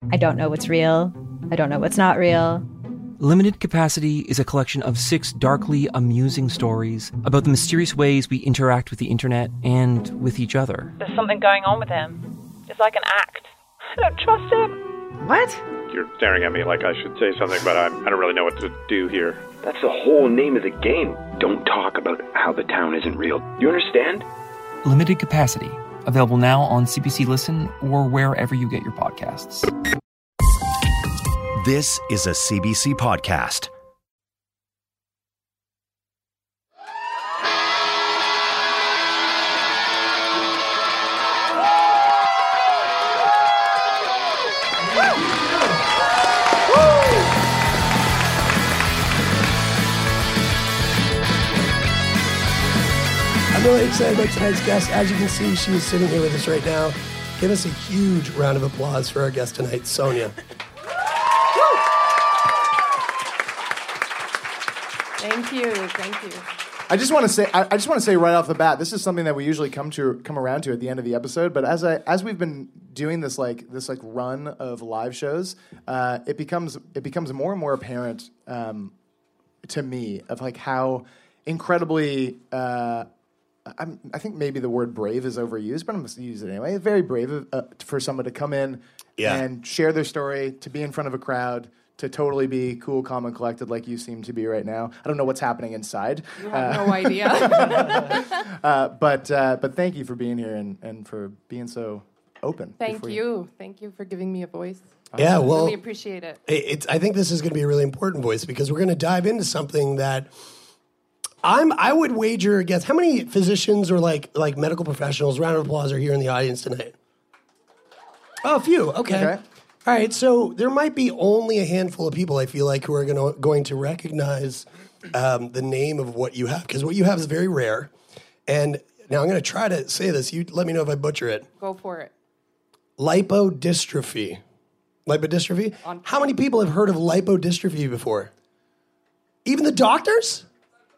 I don't know what's real. I don't know what's not real. Limited Capacity is a collection of 6 darkly amusing stories about the mysterious ways we interact with the internet and with each other. There's something going on with him. It's like an act. I don't trust him. What? You're staring at me like I should say something, but I don't really know what to do here. That's the whole name of the game. Don't talk about how the town isn't real. You understand? Limited Capacity, available now on CBC Listen or wherever you get your podcasts. This is a CBC podcast. I'm really excited about tonight's guest. As you can see, she is sitting here with us right now. Give us a huge round of applause for our guest tonight, Sonia. Thank you. I just want to say right off the bat, this is something that we usually come around to at the end of the episode. But as we've been doing this run of live shows, it becomes more and more apparent to me of like how incredibly. I think maybe the word brave is overused, but I'm going to use it anyway. Very brave for someone to come in and share their story, to be in front of a crowd, to totally be cool, calm, and collected like you seem to be right now. I don't know what's happening inside. You have no idea. But thank you for being here and for being so open. Thank you. Thank you for giving me a voice. Yeah, well, really appreciate it. I think this is going to be a really important voice because we're going to dive into something that I would wager against. How many physicians or like medical professionals, round of applause, are here in the audience tonight? Oh, a few. Okay. All right, so there might be only a handful of people, I feel like, who are going to recognize the name of what you have, because what you have is very rare. And now I'm going to try to say this. You let me know if I butcher it. Go for it. Lipodystrophy. Lipodystrophy? How many people have heard of lipodystrophy before? Even the doctors?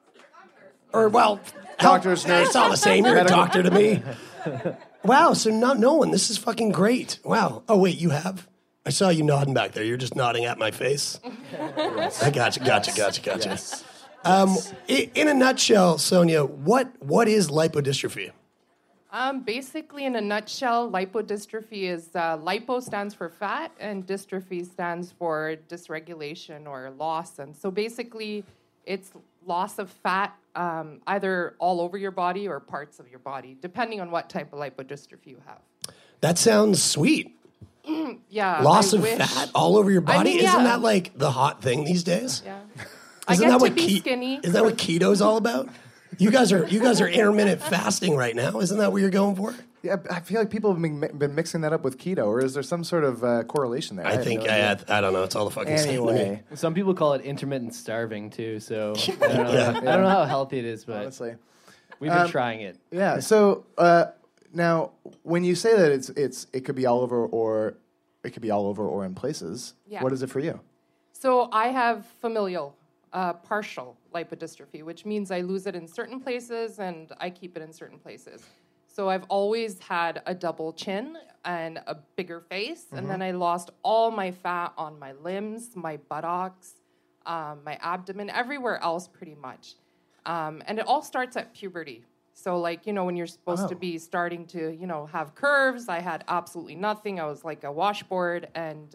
Or, well, doctors, nurses. It's all the same. You're a doctor to me. Wow, so not no one. This is fucking great. Wow. Oh, wait, you have? I saw you nodding back there. You're just nodding at my face. Yes. I gotcha. Yes. In a nutshell, Sonia, what is lipodystrophy? Basically, in a nutshell, lipodystrophy is lipo stands for fat, and dystrophy stands for dysregulation or loss. And so basically, it's loss of fat either all over your body or parts of your body, depending on what type of lipodystrophy you have. That sounds sweet. Yeah. Loss of fat all over your body? Isn't that like the hot thing these days? Yeah. Isn't I get to be skinny. Isn't that what keto's all about? You guys are intermittent fasting right now. Isn't that what you're going for? Yeah, I feel like people have been mixing that up with keto, or is there some sort of correlation there? I don't know. It's all the fucking same to me. Some people call it intermittent starving too. So I don't know. I don't know how healthy it is, but honestly, we've been trying it. Yeah. So now, when you say that it could be all over, or it could be all over, or in places, what is it for you? So I have familial partial lipodystrophy, which means I lose it in certain places and I keep it in certain places. So I've always had a double chin and a bigger face, and then I lost all my fat on my limbs, my buttocks, my abdomen, everywhere else pretty much. And it all starts at puberty. So when you're supposed to be starting to, have curves, I had absolutely nothing. I was like a washboard. And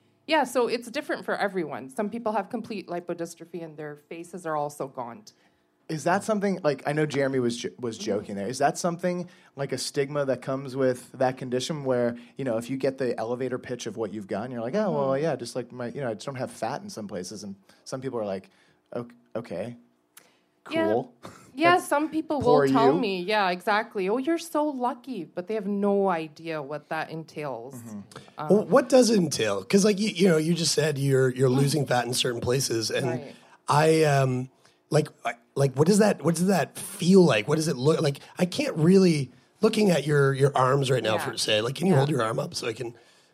so it's different for everyone. Some people have complete lipodystrophy and their faces are also gaunt. Is that something, I know Jeremy was joking there. Is that something like a stigma that comes with that condition where, if you get the elevator pitch of what you've got, you're like, oh, well, yeah, just like I just don't have fat in some places. And some people are like, okay, cool. Yeah, some people will tell me, yeah, exactly. Oh, you're so lucky, but they have no idea what that entails. Well, what does it entail? Because, you just said you're losing fat in certain places, and I what does that feel like? What does it look like? I can't really looking at your arms right now for say. Can you hold your arm up so I can?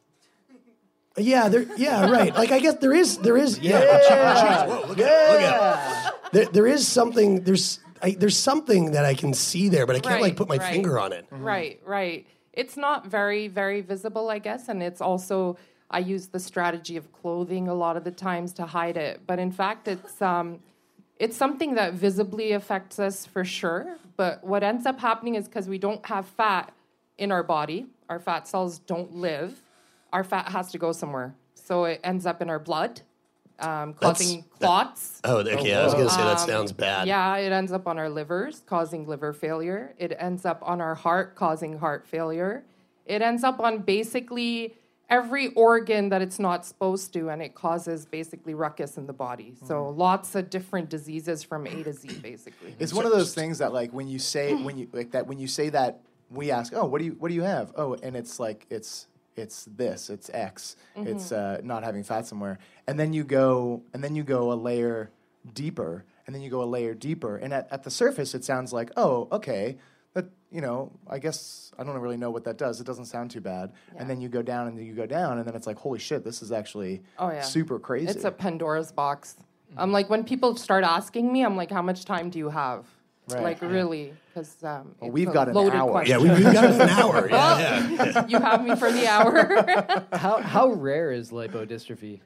Yeah, right. I guess there is. Yeah. Whoa, look at it. There is something. There's something that I can see there, but I can't put my finger on it. Right. It's not very, very visible, I guess, and it's also I use the strategy of clothing a lot of the times to hide it. But in fact, it's something that visibly affects us for sure. But what ends up happening is because we don't have fat in our body, our fat cells don't live, our fat has to go somewhere. So it ends up in our blood, causing clots. Oh, okay. I was going to say that sounds bad. Yeah, it ends up on our livers, causing liver failure. It ends up on our heart, causing heart failure. It ends up on basically every organ that it's not supposed to, and it causes basically ruckus in the body. So lots of different diseases from A to Z, basically. It's one of those things that, like, when you say that, we ask, oh, what do you have? Oh, and it's like it's this, it's X, it's not having fat somewhere, and then you go a layer deeper, and then you go a layer deeper, and at the surface it sounds like, oh, okay, that, I guess I don't really know what that does. It doesn't sound too bad, and then you go down, and then it's like, holy shit, this is actually super crazy. It's a Pandora's box. I'm like, when people start asking me, I'm like, how much time do you have? Right. Like, really? Because we've got an hour. Question. Yeah, we've got an hour. Yeah. You have me for the hour. How rare is lipodystrophy?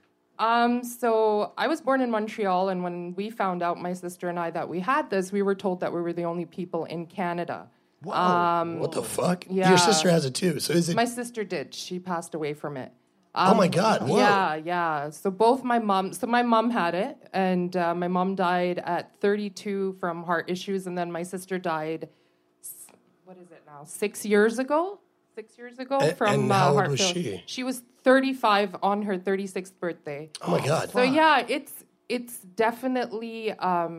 So I was born in Montreal, and when we found out, my sister and I, that we had this, we were told that we were the only people in Canada. Whoa. What the fuck? Yeah. Your sister has it too. So is it? My sister did. She passed away from it. Oh my God! Whoa. Yeah. So my mom had it, and my mom died at 32 from heart issues, and then my sister died. What is it now? 6 years ago. 6 years ago from and how old heart was failure. she? She was 35 on her 36th birthday. Oh my God! So yeah, it's definitely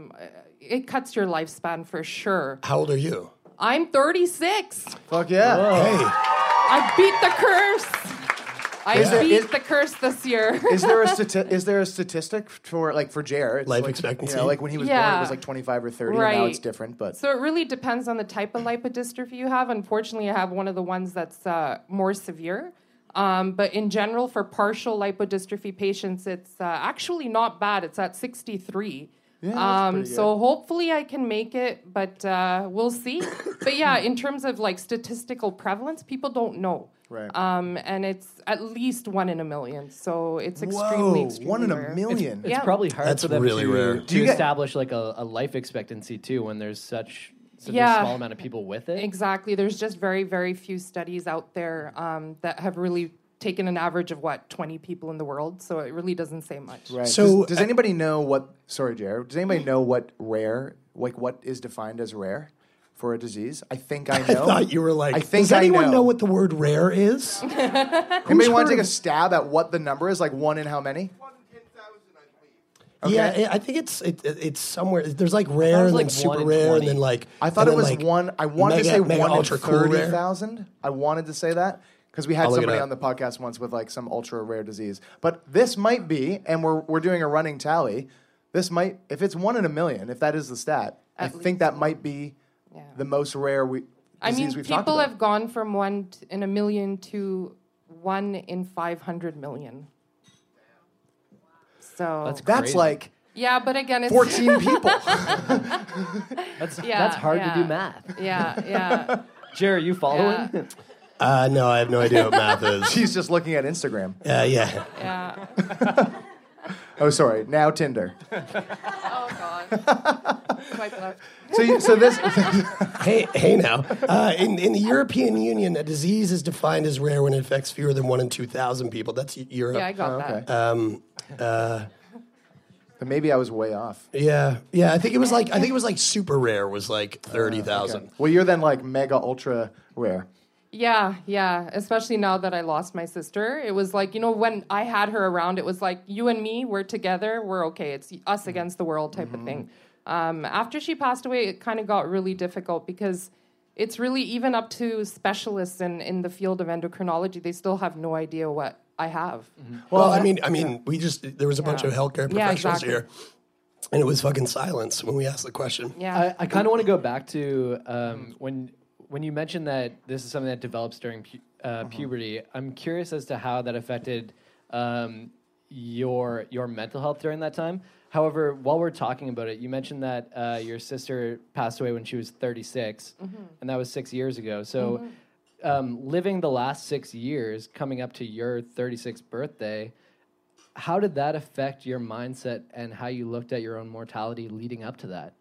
it cuts your lifespan for sure. How old are you? I'm 36. Fuck yeah! Whoa. Hey, I beat the curse. I beat the curse this year. Is there a statistic for Jer? Life expectancy? Like when he was born, it was like 25 or 30. Right. And now it's different, but so it really depends on the type of lipodystrophy you have. Unfortunately, I have one of the ones that's more severe. But in general, for partial lipodystrophy patients, it's actually not bad. It's at 63. Yeah, that's pretty so good. hopefully I can make it, but we'll see. But yeah, in terms of like statistical prevalence, people don't know. Right. And it's at least 1 in a million. So it's extremely 1 in a rare. million. It's probably hard That's for them really rare. to establish like a life expectancy too when there's such a small amount of people with it. Exactly. There's just very, very few studies out there that have really taken an average of 20 people in the world. So it really doesn't say much. Right. So does anybody know what? Sorry, Jared. Does anybody know what rare? Like what is defined as rare for a disease? I think I know. I thought you were like. I think does anyone I know what the word rare is? Anybody want to take a stab at what the number is? Like 1 in how many? 1 in 10,000, I believe. Okay. Yeah, I think it's somewhere. There's like rare and like then super 1 in rare 20. and then like. I thought and it was then, like, one. I wanted to say mega 1 in ultra cool rare. 30,000. I wanted to say that because we had I'll look it somebody up. on the podcast once with like some ultra rare disease. But this might be, and we're doing a running tally. This might, if it's 1 in a million, if that is the stat, I think that might be the most rare disease we've talked people about. have gone from 1 in a million to 1 in 500 million. So That's like yeah, but again, it's 14 people. That's hard to do math. Yeah. Jerry, you following? No, I have no idea what math is. She's just looking at Instagram. Yeah. Oh, sorry. Now Tinder. Oh God. Swipe left. So this. Hey now. In the European Union, a disease is defined as rare when it affects fewer than 1 in 2,000 people. That's Europe. Yeah, I got that. Then maybe I was way off. Yeah. I think it was like super rare was like 30,000. Okay. Well, you're then like mega ultra rare. Yeah. Especially now that I lost my sister. It was like, when I had her around, it was like, you and me, we're together, we're okay. It's us against the world type of thing. After she passed away, it kind of got really difficult because it's really even up to specialists in the field of endocrinology. They still have no idea what I have. Well, I mean, there was a bunch of healthcare professionals exactly. here, and it was fucking silence when we asked the question. Yeah. I kind of want to go back to when you mentioned that this is something that develops during puberty. I'm curious as to how that affected your mental health during that time. However, while we're talking about it, you mentioned that your sister passed away when she was 36, and that was 6 years ago. So living the last 6 years, coming up to your 36th birthday, how did that affect your mindset and how you looked at your own mortality leading up to that?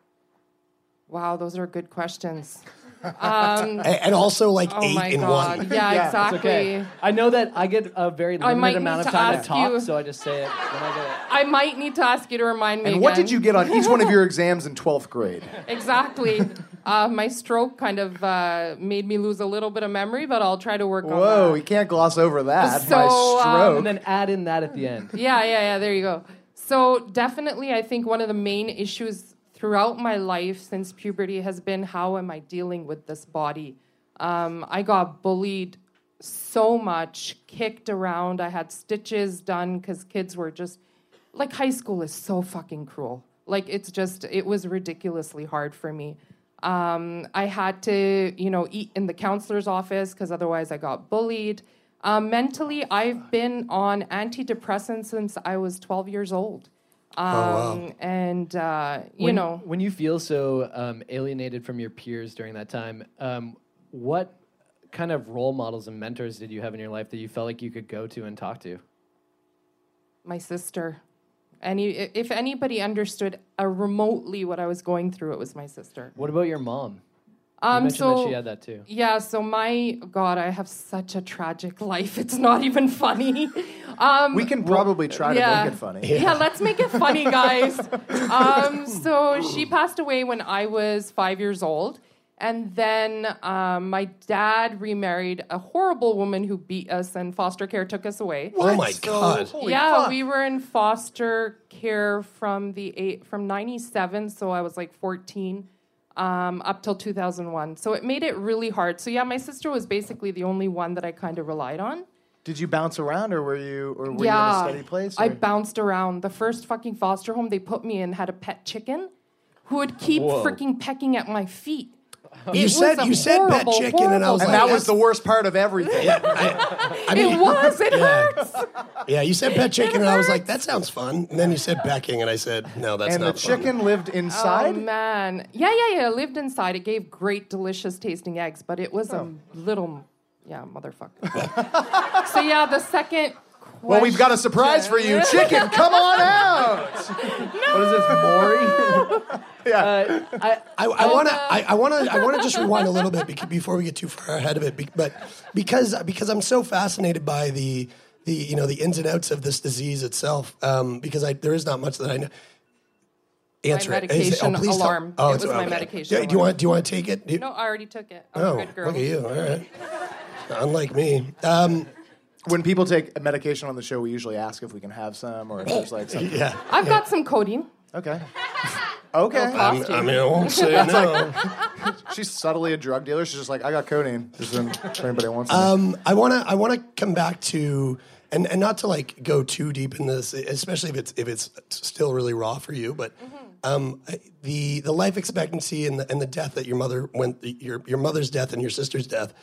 Wow, those are good questions. And also like Oh 8 my in God. 1. Yeah, It's exactly. okay. I know that I get a very I might limited amount need of to time to ask talk, you- so I just say it when I get it. I might need to ask you to remind me And what again. did you get on each one of your exams in 12th grade? Exactly. My stroke kind of made me lose a little bit of memory, but I'll try to work on Whoa, that. you can't gloss over that. So, My stroke. And then add in that at the end. Yeah, there you go. So definitely, I think one of the main issues throughout my life since puberty has been how am I dealing with this body? I got bullied so much, kicked around. I had stitches done because kids were just, like, high school is so fucking cruel. Like, it was ridiculously hard for me. I had to, eat in the counselor's office because otherwise I got bullied. Mentally, I've been on antidepressants since I was 12 years old. And, When you feel so alienated from your peers during that time, what kind of role models and mentors did you have in your life that you felt like you could go to and talk to? my sister. If anybody understood remotely what I was going through, it was my sister. What about your mom? You mentioned that she had that too. Yeah, so my God, I have such a tragic life. It's not even funny. We can probably try to make it funny. Yeah, let's make it funny, guys. So she passed away when I was 5 years old. And then my dad remarried a horrible woman who beat us, and foster care took us away. What? Oh my God! Holy fuck. We were in foster care from 97, so I was like 14, up till 2001. So it made it really hard. So yeah, my sister was basically the only one that I kind of relied on. Did you bounce around, or were you in a steady place? I bounced around. The first fucking foster home they put me in had a pet chicken who would keep freaking pecking at my feet. You said pet chicken, and I was like, that was the worst part of everything. It hurts. Yeah, you said pet chicken, and I was like, that sounds fun. And then you said pecking, and I said, no, that's not not fun. And the chicken lived inside? Oh, man. Yeah, lived inside. It gave great, delicious tasting eggs, but it was a little, motherfucker. So yeah, the second question. Well, we've got a surprise for you. Chicken, come on out. What is this, Maury? Yeah. I want to just rewind a little bit before we get too far ahead of it, but because I'm so fascinated by the ins and outs of this disease itself, because there is not much that I know. Answer my medication please alarm. It was my medication alarm. Do you want to take it? No, I already took it. I'm a good girl. Look at you. All right. Unlike me. When people take a medication on the show, we usually ask if we can have some, or if there's like something. Yeah. I've got some codeine. Okay. Okay. I mean, I won't say no. She's subtly a drug dealer. She's just like, I got codeine. Just if anybody wants it. I wanna come back to and not to like go too deep in this, especially if it's still really raw for you, but the life expectancy and the death that your mother your mother's death and your sister's death,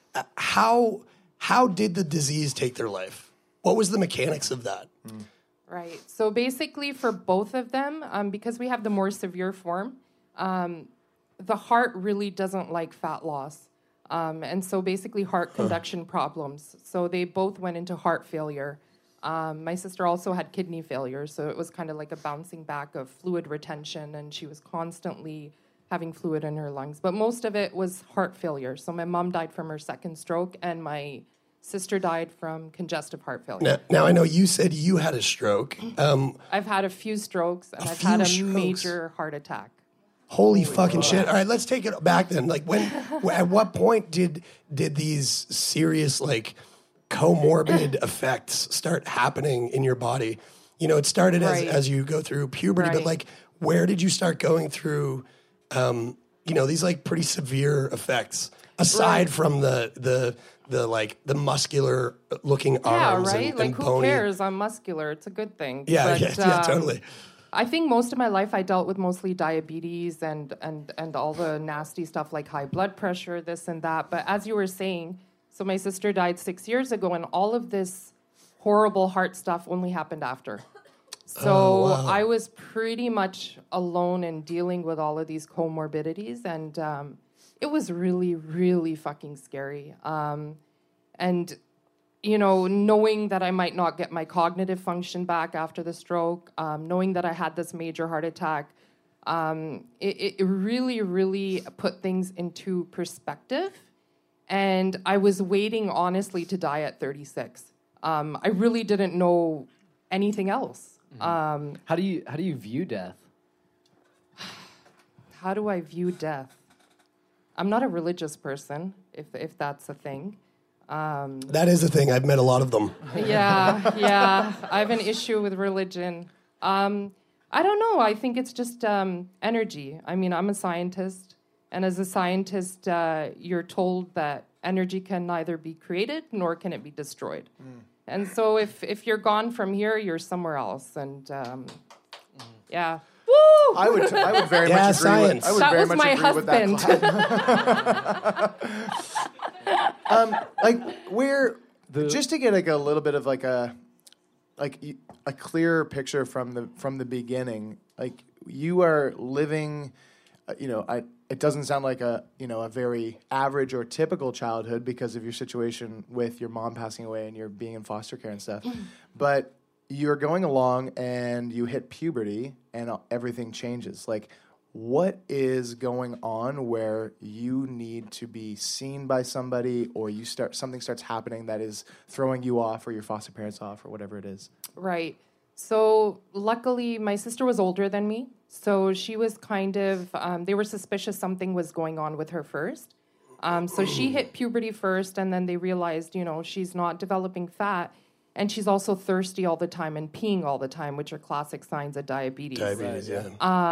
how did the disease take their life? What was the mechanics of that? Right. So basically for both of them, because we have the more severe form, the heart really doesn't like fat loss. And so basically heart conduction problems. So they both went into heart failure. My sister also had kidney failure, so it was kind of like a bouncing back of fluid retention, and she was constantly having fluid in her lungs. But most of it was heart failure. So my mom died from her second stroke, and my sister died from congestive heart failure. Now I know you said you had a stroke. I've had a few strokes, and I've had a major heart attack. Holy fucking shit! All right, let's take it back then. Like at what point did these serious like comorbid effects start happening in your body? You know, it started as you go through puberty, but like where did you start going through? These like pretty severe effects aside from the muscular looking arms and like who bony. cares? I'm muscular. It's a good thing. Yeah, But, totally. I think most of my life I dealt with mostly diabetes and all the nasty stuff like high blood pressure, this and that. But as you were saying, so my sister died 6 years ago, and all of this horrible heart stuff only happened after. So I was pretty much alone in dealing with all of these comorbidities, and it was really, really fucking scary. And, you know, knowing that I might not get my cognitive function back after the stroke, knowing that I had this major heart attack, it really, really put things into perspective. And I was waiting, honestly, to die at 36. I really didn't know anything else. How do you view death? How do I view death? I'm not a religious person, if that's a thing. That is a thing. I've met a lot of them. Yeah. I have an issue with religion. I don't know. I think it's just energy. I mean, I'm a scientist, and as a scientist, you're told that energy can neither be created nor can it be destroyed. And so if you're gone from here, you're somewhere else. And yeah. Woo! I would very much agree science. with, That was much my agree husband. with that. Just to get like a little bit of like a clearer picture from the beginning, like you are living, it doesn't sound like a very average or typical childhood because of your situation with your mom passing away and you're being in foster care and stuff, but you're going along and you hit puberty and everything changes. Like, what is going on where you need to be seen by somebody, or something starts happening that is throwing you off, or your foster parents off, or whatever it is? Right. So luckily, my sister was older than me, so she was kind of. They were suspicious something was going on with her first. So she hit puberty first, and then they realized, she's not developing fat. And she's also thirsty all the time and peeing all the time, which are classic signs of diabetes. Diabetes, yeah.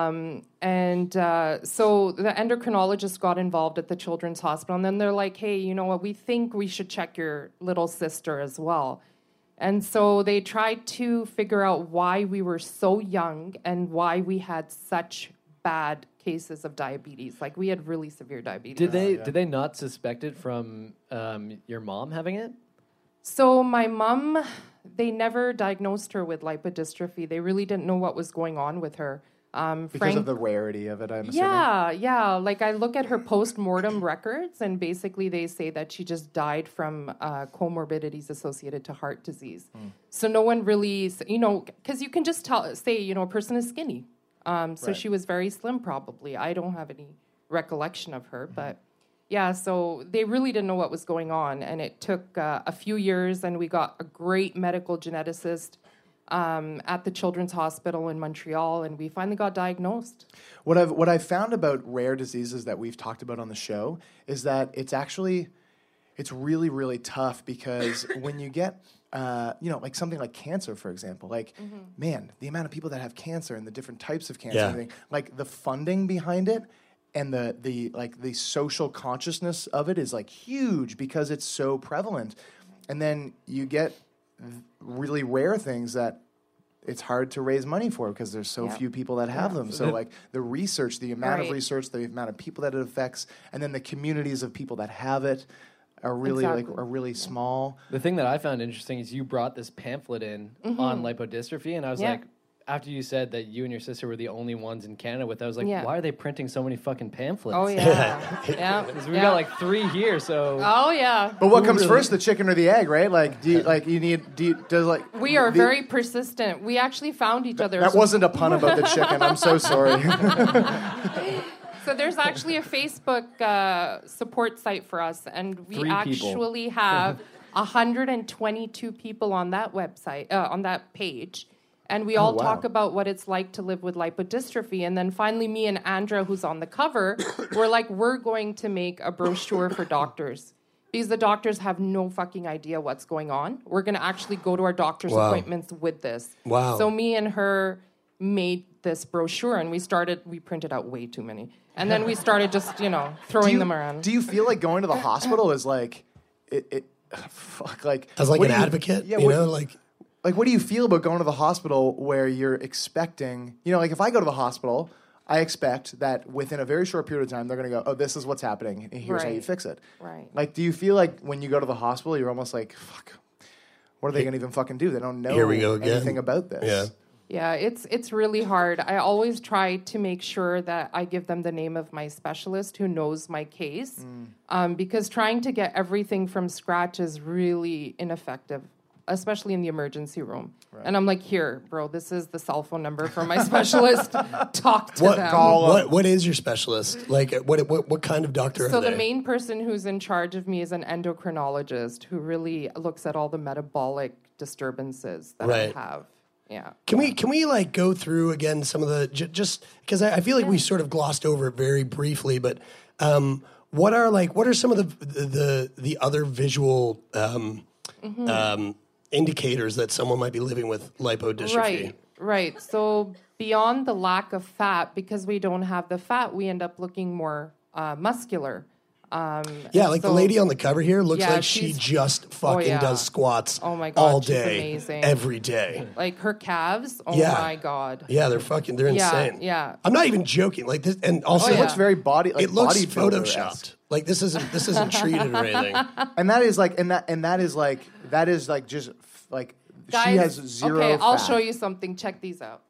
So the endocrinologist got involved at the Children's Hospital, and then they're like, hey, you know what, we think we should check your little sister as well. And so they tried to figure out why we were so young and why we had such bad cases of diabetes. Like, we had really severe diabetes. Did they not suspect it from your mom having it? So my mom, they never diagnosed her with lipodystrophy. They really didn't know what was going on with her. Because of the rarity of it, I'm assuming. Yeah. Like, I look at her post-mortem records, and basically they say that she just died from comorbidities associated to heart disease. So no one really, because you can just say, a person is skinny. So she was very slim, probably. I don't have any recollection of her, but... Yeah, so they really didn't know what was going on, and it took a few years, and we got a great medical geneticist at the Children's Hospital in Montreal, and we finally got diagnosed. What I've found about rare diseases that we've talked about on the show is that it's really, really tough, because when you get like something like cancer, for example, like, man, the amount of people that have cancer and the different types of cancer, and everything, like the funding behind it. And the social consciousness of it is like huge because it's so prevalent. And then you get really rare things that it's hard to raise money for because there's so few people that have them. So like the research, the amount of research, the amount of people that it affects, and then the communities of people that have it are really are really small. The thing that I found interesting is you brought this pamphlet in on lipodystrophy, and I was like, after you said that you and your sister were the only ones in Canada with, I was like, why are they printing so many fucking pamphlets? Oh, yeah. Because we got like 3 here, so... Oh, yeah. But what comes first, the chicken or the egg, right? Like, We are very persistent. We actually found each other. That wasn't a pun about the chicken. I'm so sorry. So there's actually a Facebook support site for us, and we actually have 122 people on that website, on that page. And we all talk about what it's like to live with lipodystrophy. And then finally, me and Andra, who's on the cover, were like, we're going to make a brochure for doctors. Because the doctors have no fucking idea what's going on. We're going to actually go to our doctor's appointments with this. Wow. So me and her made this brochure, and we printed out way too many. And then we started just, throwing them around. Do you feel like going to the hospital is like, as like an advocate? Yeah, Like, what do you feel about going to the hospital where you're expecting, like if I go to the hospital, I expect that within a very short period of time, they're going to go, oh, this is what's happening, and here's how you fix it. Right. Like, do you feel like when you go to the hospital, you're almost like, fuck, what are they going to even fucking do? They don't know Here we go again. anything about this. Yeah, it's really hard. I always try to make sure that I give them the name of my specialist who knows my case, because trying to get everything from scratch is really ineffective, especially in the emergency room. Right. And I'm like, here, bro, this is the cell phone number for my specialist. Talk to them. What is your specialist? Like, what kind of doctor are they? So the main person who's in charge of me is an endocrinologist who really looks at all the metabolic disturbances that I have. Yeah. Can we like go through again some of the just because I feel like we sort of glossed over it very briefly, but what are some of the other visual indicators that someone might be living with lipodystrophy? Right. So beyond the lack of fat, because we don't have the fat, we end up looking more muscular. The lady on the cover here looks like she just fucking does squats all day, every day. Like her calves, my God. Yeah, they're insane. Yeah. I'm not even joking. Like this, and also it looks very it looks photoshopped. Like this isn't treated or anything. And that is just like guys, she has zero. Okay, I'll fat. show you something. Check these out.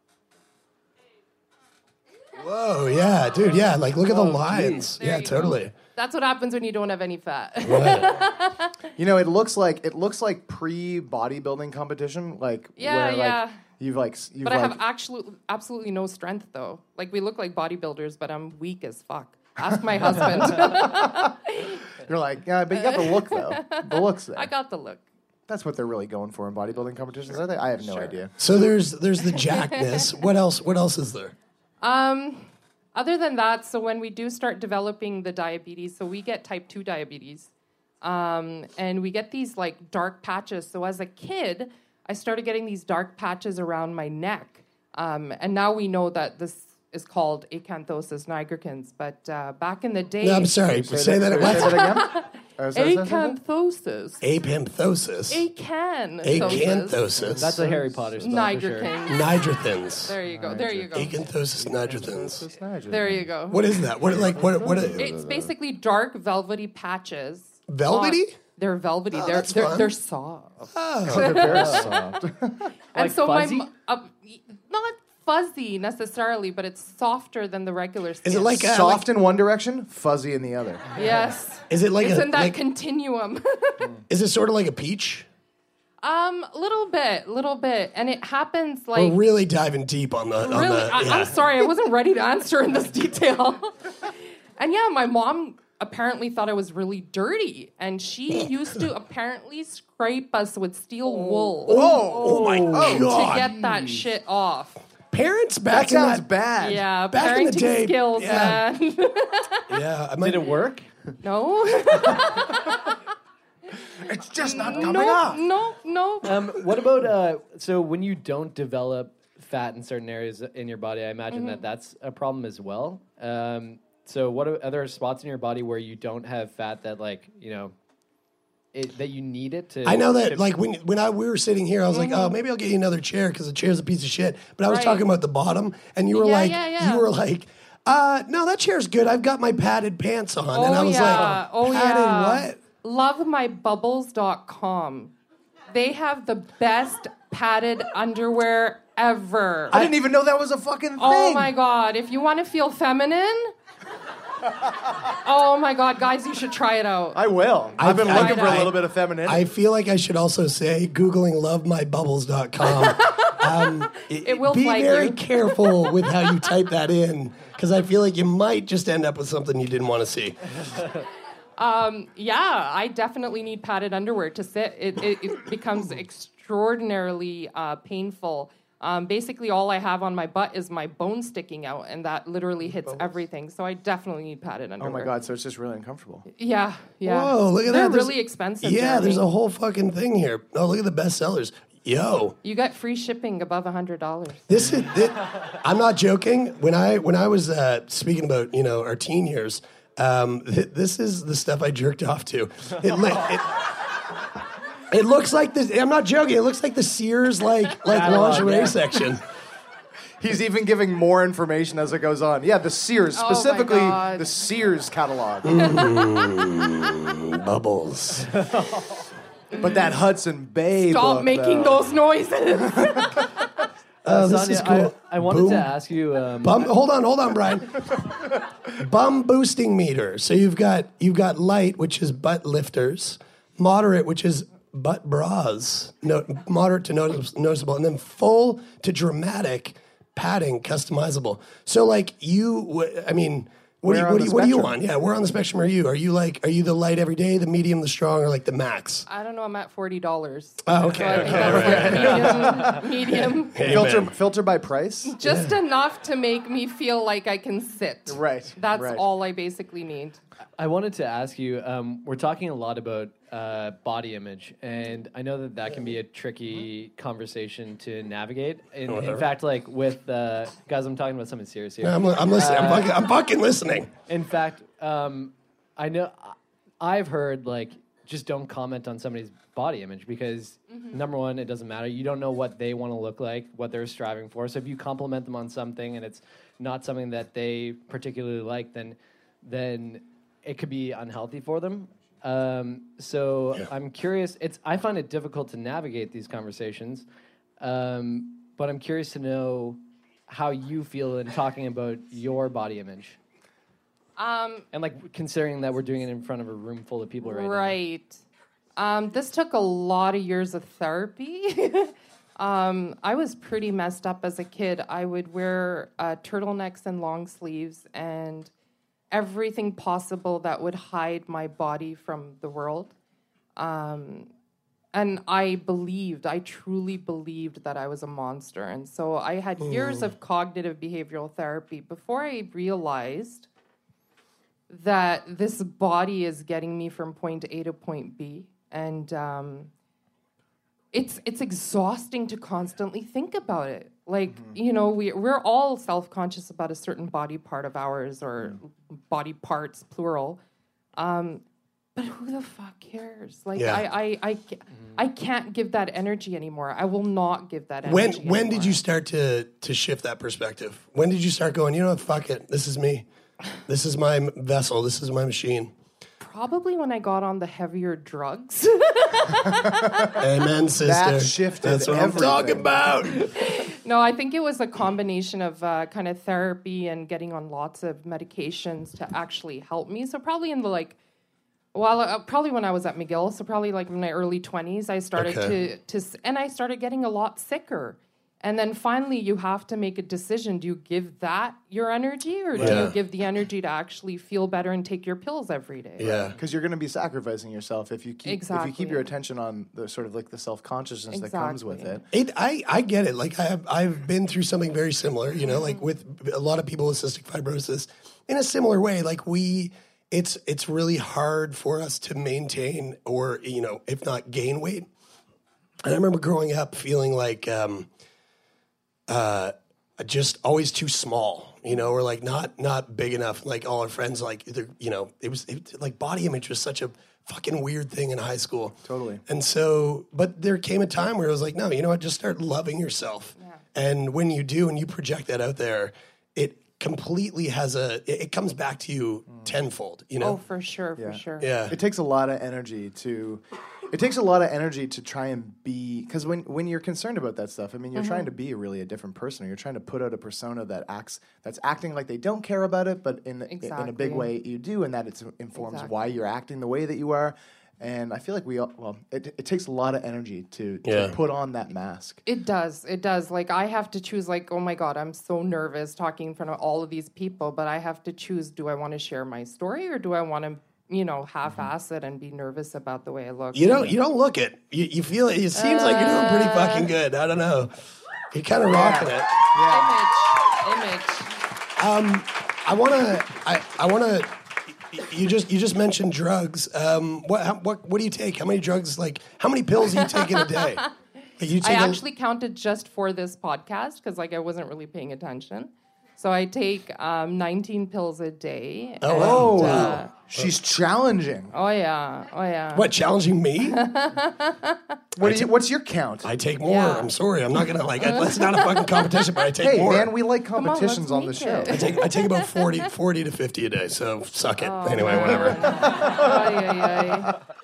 Whoa, yeah, dude, yeah. Like look at the lines. Yeah, totally. Go. That's what happens when you don't have any fat. Right. It looks like pre-bodybuilding competition, like But I have absolutely no strength though. Like we look like bodybuilders, but I'm weak as fuck. Ask my husband. You're like, yeah, but you got the look though. The look's there. I got the look. That's what they're really going for in bodybuilding competitions, are they? I have no idea. So there's the jackedness. What else is there? Other than that, so when we do start developing the diabetes, so we get type 2 diabetes, and we get these like dark patches. So as a kid, I started getting these dark patches around my neck, and now we know that this is called acanthosis nigricans. But back in the day, no, I'm sorry. Say that again. Acanthosis. Apanthosis. Acanthosis. That's a Harry Potter spell. Nigricans. For sure. Nidrithins. There you go. There you go. Acanthosis nigrithins. There you go. What is that? It's basically dark velvety patches. Velvety? They're velvety. Oh, they're soft. Oh, they're very soft. And like so fuzzy? not fuzzy necessarily, but it's softer than the regular skin. Is it like soft in one direction, fuzzy in the other? Yes. Is it like it's in that continuum? Is it sort of like a peach? Little bit, and it happens like We're really diving deep on the. I'm sorry, I wasn't ready to answer in this detail. And yeah, my mom apparently thought I was really dirty, and she used to apparently scrape us with steel wool. Oh my God! To get that shit off. Parents back That in sounds bad. Yeah, Back in the parenting day, skills, yeah. man. Yeah, Did it work? No. It's just not coming off. No. What about so when you don't develop fat in certain areas in your body? I imagine that that's a problem as well. So what are other spots in your body where you don't have fat that that you need it to? I know that like when we were sitting here, I was like, oh, maybe I'll get you another chair because the chair's a piece of shit. But I was talking about the bottom, and you were you were like, no, that chair's good. I've got my padded pants on, and I was like, padded what? LoveMyBubbles.com. They have the best padded underwear ever. I didn't even know that was a fucking thing. Oh my God. If you want to feel feminine, oh my God, guys, you should try it out. I will. I've been looking for a little bit of femininity. I feel like I should also say Googling LoveMyBubbles.com. It will Be flag very you. careful with how you type that in, because I feel like you might just end up with something you didn't want to see. Yeah, I definitely need padded underwear to sit. It becomes extraordinarily painful. Basically, all I have on my butt is my bone sticking out, and that literally hits everything. So I definitely need padded underwear. Oh my God, so it's just really uncomfortable. Yeah. Whoa, look at They're that. really expensive. Yeah, Jeremy. there's a whole fucking thing here. Oh, look at the bestsellers. Yo. You got free shipping above $100. I'm not joking. When I was speaking about, our teen years, this is the stuff I jerked off to. It looks like this. I'm not joking. It looks like the Sears lingerie section. He's even giving more information as it goes on. Yeah, the Sears, specifically the Sears catalog. Bubbles. But that Hudson Bay Stop book, making those noises. Oh, this Sonia, is cool. I wanted Boom. to ask you. Hold on, Brian. Bum boosting meter. So you've got light, which is butt lifters, moderate, which is butt bras, moderate to noticeable, and then full to dramatic padding, customizable. So like what are you on? Yeah, where on the spectrum are you? Are you the light every day, the medium, the strong, or like the max? I don't know. I'm at $40. Oh, okay. So I think that's like medium. Filter by price? Just enough to make me feel like I can sit. Right. That's right. all I basically need. I wanted to ask you, we're talking a lot about body image, and I know that can be a tricky conversation to navigate. In fact, like with guys, I'm talking about something serious here. No, I'm listening. I'm fucking listening. In fact, I know I've heard like just don't comment on somebody's body image because number one, it doesn't matter. You don't know what they want to look like, what they're striving for. So if you compliment them on something and it's not something that they particularly like, then it could be unhealthy for them. I'm curious. I find it difficult to navigate these conversations, but I'm curious to know how you feel in talking about your body image. And like considering that we're doing it in front of a room full of people right now. This took a lot of years of therapy. I was pretty messed up as a kid. I would wear turtlenecks and long sleeves and everything possible that would hide my body from the world. And I truly believed that I was a monster. And so I had years of cognitive behavioral therapy before I realized that this body is getting me from point A to point B. And it's exhausting to constantly think about it. Like, we're all self-conscious about a certain body part of ours or body parts, plural. But who the fuck cares? Like, I can't give that energy anymore. I will not give that energy When did you start to shift that perspective? When did you start going, fuck it, this is me. This is my vessel. This is my machine. Probably when I got on the heavier drugs. Amen, sister. That shifted. That's what I'm talking about. No, I think it was a combination of kind of therapy and getting on lots of medications to actually help me. So probably in the probably when I was at McGill, so probably like in my early 20s, I started and I started getting a lot sicker. And then finally, you have to make a decision. Do you give that your energy, or do you give the energy to actually feel better and take your pills every day? Yeah, because you're going to be sacrificing yourself if you keep your attention on the sort of like the self-consciousness that comes with it. I get it. Like I've been through something very similar. Like with a lot of people with cystic fibrosis, in a similar way. Like it's really hard for us to maintain or if not gain weight. And I remember growing up feeling like. Just always too small, or like not big enough. Like all our friends, like it was like body image was such a fucking weird thing in high school. Totally. And so, but there came a time where it was like, no, you know what? Just start loving yourself. Yeah. And when you do, and you project that out there, it completely it comes back to you tenfold. Oh, for sure, for sure. Yeah. It takes a lot of energy to. It takes a lot of energy to try and be, because when you're concerned about that stuff, I mean, you're trying to be a different person. Or you're trying to put out a persona that's acting like they don't care about it, but in a big way you do, and that it informs why you're acting the way that you are. And I feel like it takes a lot of energy to put on that mask. It does. Like I have to choose. Like, oh my God, I'm so nervous talking in front of all of these people, but I have to choose. Do I want to share my story, or do I want to? Half-ass it and be nervous about the way I look. You don't look it. You feel it. It seems like you're doing pretty fucking good. I don't know. You're kind of rocking it. Yeah. Image. I wanna. You just mentioned drugs. What do you take? How many drugs? Like how many pills do you take in a day? I actually counted just for this podcast because I wasn't really paying attention. So I take 19 pills a day. Oh, wow. She's challenging. Oh, yeah. What, challenging me? What's your count? I take more. Yeah. I'm sorry. I'm not going to that's not a fucfucking competition, but I take more. Hey, man, we like competitions on the show. I take about 40 to 50 a day, so suck it. Anyway, whatever.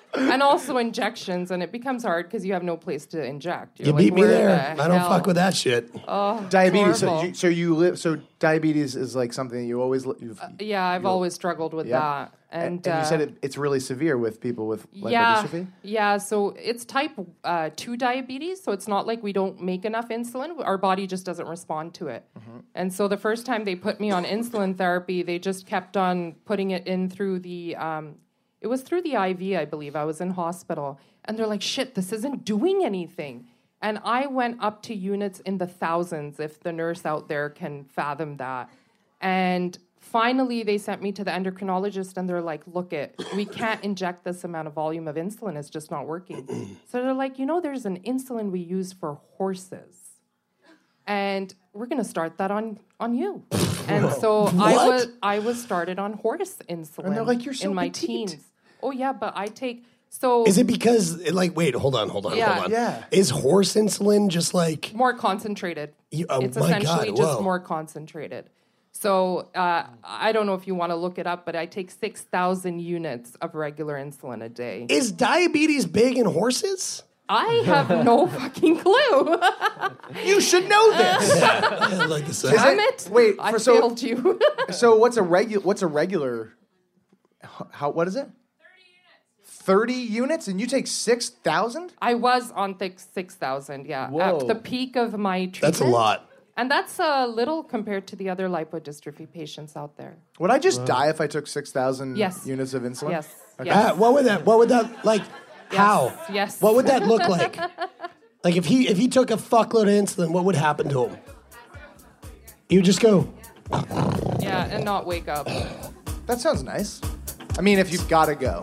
And also injections, and it becomes hard because you have no place to inject. You're You like, beat me where there. the I don't hell? fuck with that shit. Oh, Diabetes. horrible. So diabetes is like something that you always. Yeah, I've always struggled with that. And you said it's really severe with people with yeah, lipodystrophy? yeah. So it's type 2 diabetes. So it's not like we don't make enough insulin. Our body just doesn't respond to it. And so the first time they put me on insulin therapy, they just kept on putting it in through the. It was through the IV, I believe. I was in hospital, and they're like, "Shit, this isn't doing anything." And I went up to units in the thousands, if the nurse out there can fathom that. And finally, they sent me to the endocrinologist, and they're like, "Look, we can't inject this amount of volume of insulin. It's just not working." So they're like, there's an insulin we use for horses, and we're going to start that on you. And so I was started on horse insulin. And they're like, "You're so in my petite." teens. Oh yeah, but I take so. Is it because, like, wait, hold on. Yeah. Yeah. Is horse insulin just like, more concentrated? oh It's my essentially God, just whoa. more concentrated. So I don't know if you want to look it up, but I take 6,000 units of regular insulin a day. Is diabetes big in horses? I have no fucking clue. You should know this. I like to say. Damn it! Wait, I failed you. So what's a regular? What is it? 30 units, and you take 6,000? I was on 6,000. Yeah, Whoa. at the peak of my treatment. That's a lot. And that's a little compared to the other lipodystrophy patients out there. Would I just die if I took 6,000 Yes. units of insulin? Yes. Okay. Yes. What would that like? How? Yes. What would that look like? Like if he took a fuckload of insulin, what would happen to him? He would just go. Yeah, and not wake up. That sounds nice. I mean, if you've got to go.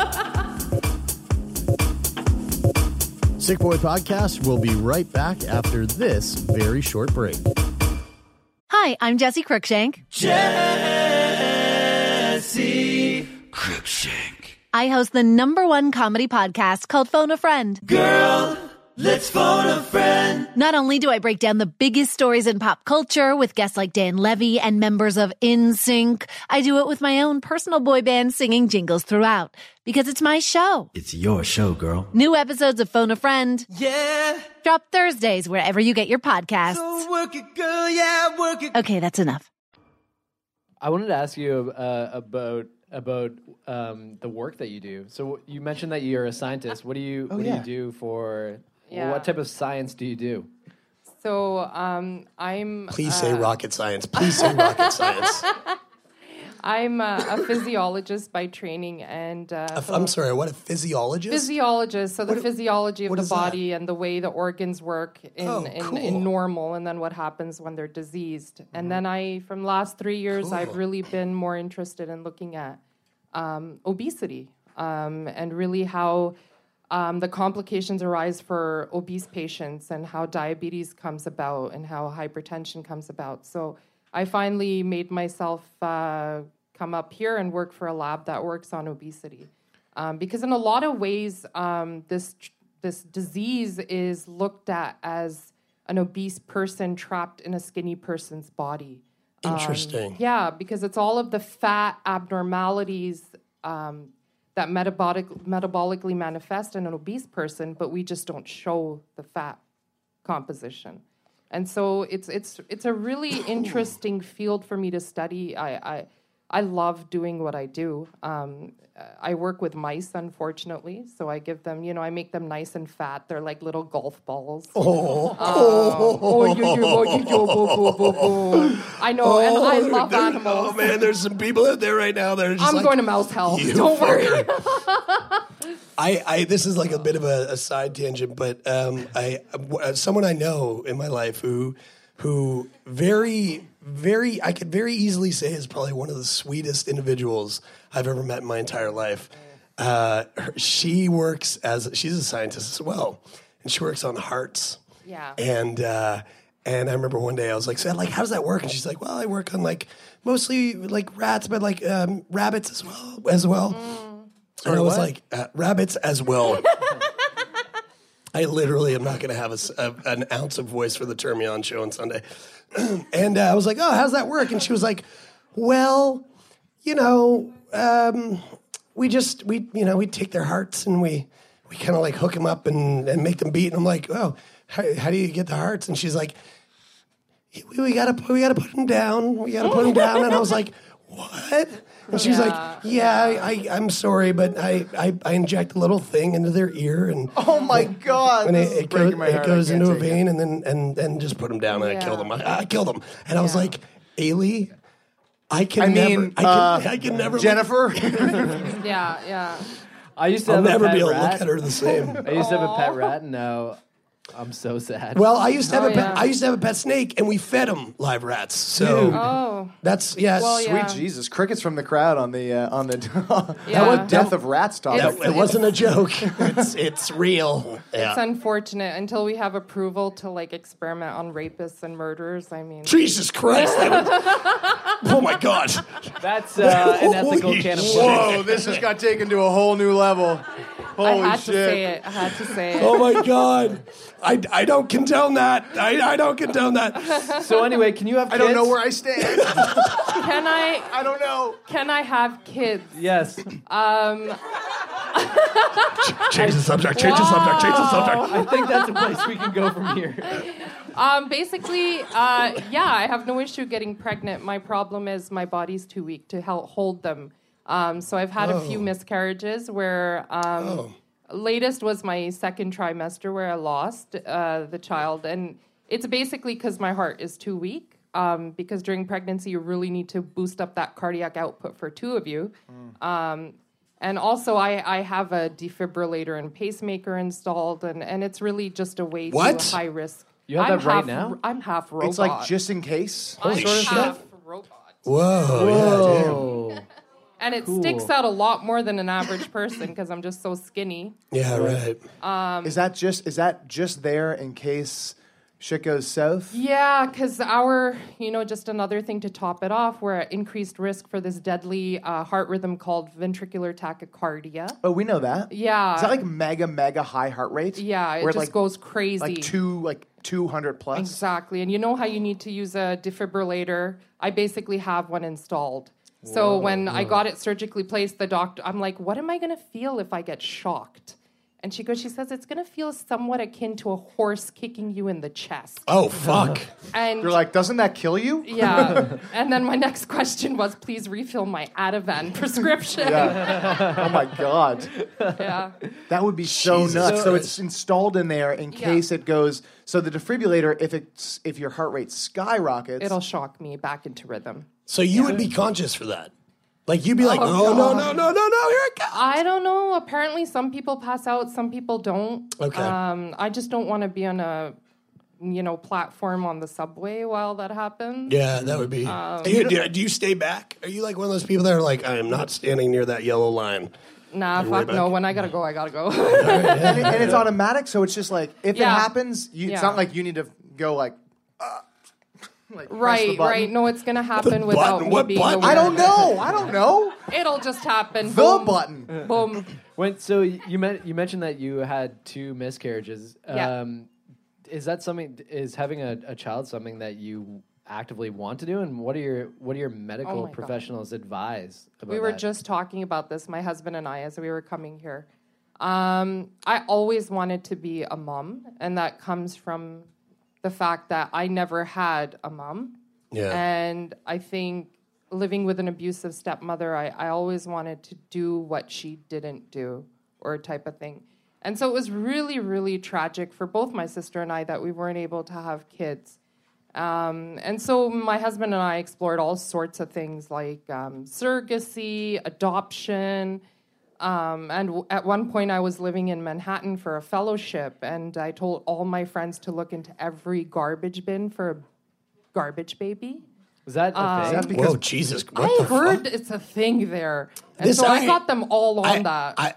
Sick Boy Podcast will be right back after this very short break. Hi, I'm Jessie Cruikshank. Jessie Cruikshank. I host the #1 comedy podcast called Phone a Friend. Girl, let's phone a friend. Not only do I break down the biggest stories in pop culture with guests like Dan Levy and members of NSYNC, I do it with my own personal boy band singing jingles throughout. Because it's my show. It's your show, girl. New episodes of Phone a Friend Yeah. drop Thursdays wherever you get your podcasts. So work it, girl. Yeah, work it. Okay, that's enough. I wanted to ask you about the work that you do. So you mentioned that you're a scientist. What do you do for? Yeah. What type of science do you do? So I'm. Please say rocket science. Please say rocket science. I'm a physiologist by training, and I'm sorry. What, a physiologist? Physiologist. So the physiology of what the is that? body and the way the organs work cool. in normal, and then what happens when they're diseased. And then from the last 3 years, I've really been more interested in looking at obesity and really how the complications arise for obese patients and how diabetes comes about and how hypertension comes about. So I finally made myself come up here and work for a lab that works on obesity. Because in a lot of ways, this disease is looked at as an obese person trapped in a skinny person's body. Interesting. Yeah, because it's all of the fat abnormalities that metabolically manifest in an obese person, but we just don't show the fat composition. And so it's a really interesting field for me to study. I love doing what I do. I work with mice, unfortunately, so I give them, I make them nice and fat. They're like little golf balls. I know, and I love animals. Oh man, there's some people out there right now that are just I'm like, going to mouse hell. "You Don't worry. I this is like a bit of a side tangent, but someone I know in my life who very I could very easily say is probably one of the sweetest individuals I've ever met in my entire life. She's a scientist as well, and she works on hearts. Yeah. And I remember one day I was like, "So, like, how does that work?" And she's like, "Well, I work on like mostly like rats, but like rabbits as well." And I was like, "Rabbits as well." I literally am not going to have an ounce of voice for the Termion show on Sunday. And I was like, "Oh, how's that work?" And she was like, "Well, we take their hearts and we kind of like hook them up and make them beat. And I'm like, oh, how do you get the hearts? And she's like, we gotta put them down. We gotta put them down. And I was like, what? And she's like, I'm sorry, but I inject a little thing into their ear, and oh my god, and it goes into a vein, and then just put them down, and I kill them. I killed them, and I was like, Ailey, I can never, Jennifer. Yeah. I used to I'll have never a pet be able rat. to look at her the same. I used to have a pet rat, and now I'm so sad. Well, I used to have a pet snake, and we fed him live rats. So that's Sweet Jesus, crickets from the crowd on the that was death of rats talk. It wasn't a joke. It's real. It's unfortunate until we have approval to like experiment on rapists and murderers. I mean, Jesus Christ! Oh my God! That's an ethical can of worms. Whoa, this just got taken to a whole new level. Holy I had shit! I had to say it. Oh my God! I don't condone that. I don't condone that. So anyway, can you have kids? I don't know where I stand. Can I? I don't know. Can I have kids? Yes. Change the subject. Change the subject. Change the subject. I think that's a place we can go from here. Basically, I have no issue getting pregnant. My problem is my body's too weak to hold them. So I've had a few miscarriages where latest was my second trimester where I lost the child. And it's basically because my heart is too weak. Because during pregnancy, you really need to boost up that cardiac output for two of you. And also, I have a defibrillator and pacemaker installed, and it's really just a way to high risk. You have that right now? I'm half robot. It's like just in case. I'm half robot. Whoa. Yeah, dude. And it sticks out a lot more than an average person because I'm just so skinny. Yeah, right. Is that just there in case shit goes south? Yeah, because just another thing to top it off, we're at increased risk for this deadly heart rhythm called ventricular tachycardia. Oh, we know that. Yeah. Is that like mega high heart rate? Yeah, it just goes crazy. Like 200 plus? Exactly. And you know how you need to use a defibrillator? I basically have one installed. So when I got it surgically placed, the doctor, I'm like, what am I going to feel if I get shocked? And she says, it's going to feel somewhat akin to a horse kicking you in the chest. Oh, fuck. And you're like, doesn't that kill you? Yeah. And then my next question was, please refill my Ativan prescription. Yeah. Oh, my God. Yeah. That would be so nuts. So it's installed in there in case it goes. So the defibrillator, if your heart rate skyrockets. It'll shock me back into rhythm. So you would be conscious for that? Like, you'd be like, no, here it goes. I don't know. Apparently, some people pass out, some people don't. Okay. I just don't want to be on a, platform on the subway while that happens. Yeah, that would be. Do you stay back? Are you like one of those people that are like, I am not standing near that yellow line? Nah, fuck no. When I gotta go, I gotta go. and it's automatic, so it's just like, if it happens, it's not like you need to go like right. No, it's gonna happen without me being aware. I don't know. It'll just happen. The Boom. button. Boom. So you mentioned that you had 2 miscarriages. Yeah. Is that something? Is having a child something that you actively want to do? And what do your medical professionals advise about that? We were just talking about this, my husband and I, as we were coming here. I always wanted to be a mom, and that comes from the fact that I never had a mom. Yeah. And I think living with an abusive stepmother, I always wanted to do what she didn't do, or type of thing. And so it was really, really tragic for both my sister and I that we weren't able to have kids. And so my husband and I explored all sorts of things like surrogacy, adoption. And at one point I was living in Manhattan for a fellowship, and I told all my friends to look into every garbage bin for a garbage baby. Was that a thing? Whoa, Jesus. I heard it's a thing there. And I got them all on that.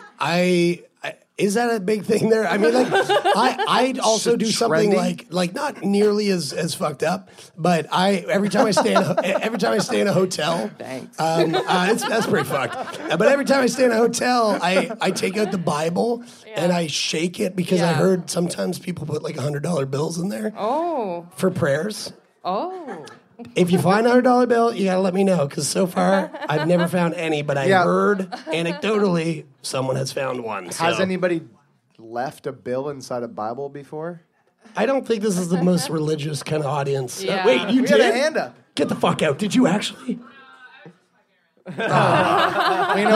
Is that a big thing there? I mean, like, I'd also do something like not nearly as fucked up, but every time I stay in a hotel, thanks. That's pretty fucked. But every time I stay in a hotel, I take out the Bible and I shake it because I heard sometimes people put like $100 bills in there. Oh. For prayers. Oh. If you find $100 bill, you gotta let me know, because so far I've never found any, but I heard anecdotally someone has found one. So. Has anybody left a bill inside a Bible before? I don't think this is the most religious kind of audience. Yeah. Wait, you We did? had a hand up. Get the fuck out. Did you actually? No. No. You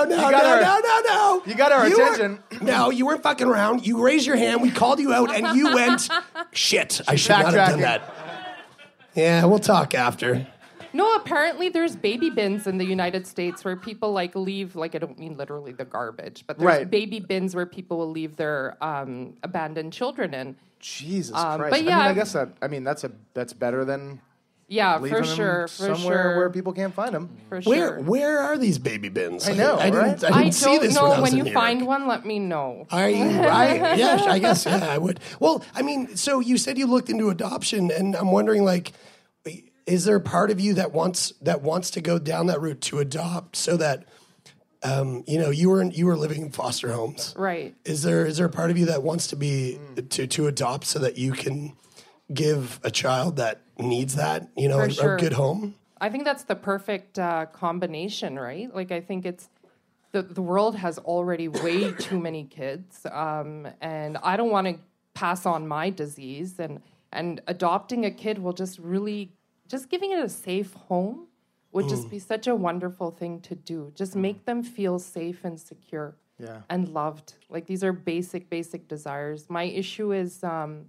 got our attention. No, you weren't fucking around. You raised your hand. We called you out, and you went, shit, I should not have done that. Yeah, we'll talk after. No, apparently there's baby bins in the United States where people like leave, like I don't mean literally the garbage, but there's baby bins where people will leave their abandoned children in. Jesus Christ! But yeah, I guess that's better than for sure, somewhere where people can't find them. For sure. Where are these baby bins? I know. I didn't see this know. when I was When in you here. find one, let me know. Yeah, I guess I would. Well, I mean, so you said you looked into adoption, and I'm wondering, like, is there a part of you that wants to go down that route to adopt, so that you were living in foster homes, right? Is there a part of you that wants to be to adopt so that you can give a child that needs that, a good home? I think that's the perfect combination, right? Like, I think it's the world has already way too many kids, and I don't want to pass on my disease, and adopting a kid will just really. Just giving it a safe home would just be such a wonderful thing to do. Just make them feel safe and secure and loved. Like, these are basic desires. My issue is, I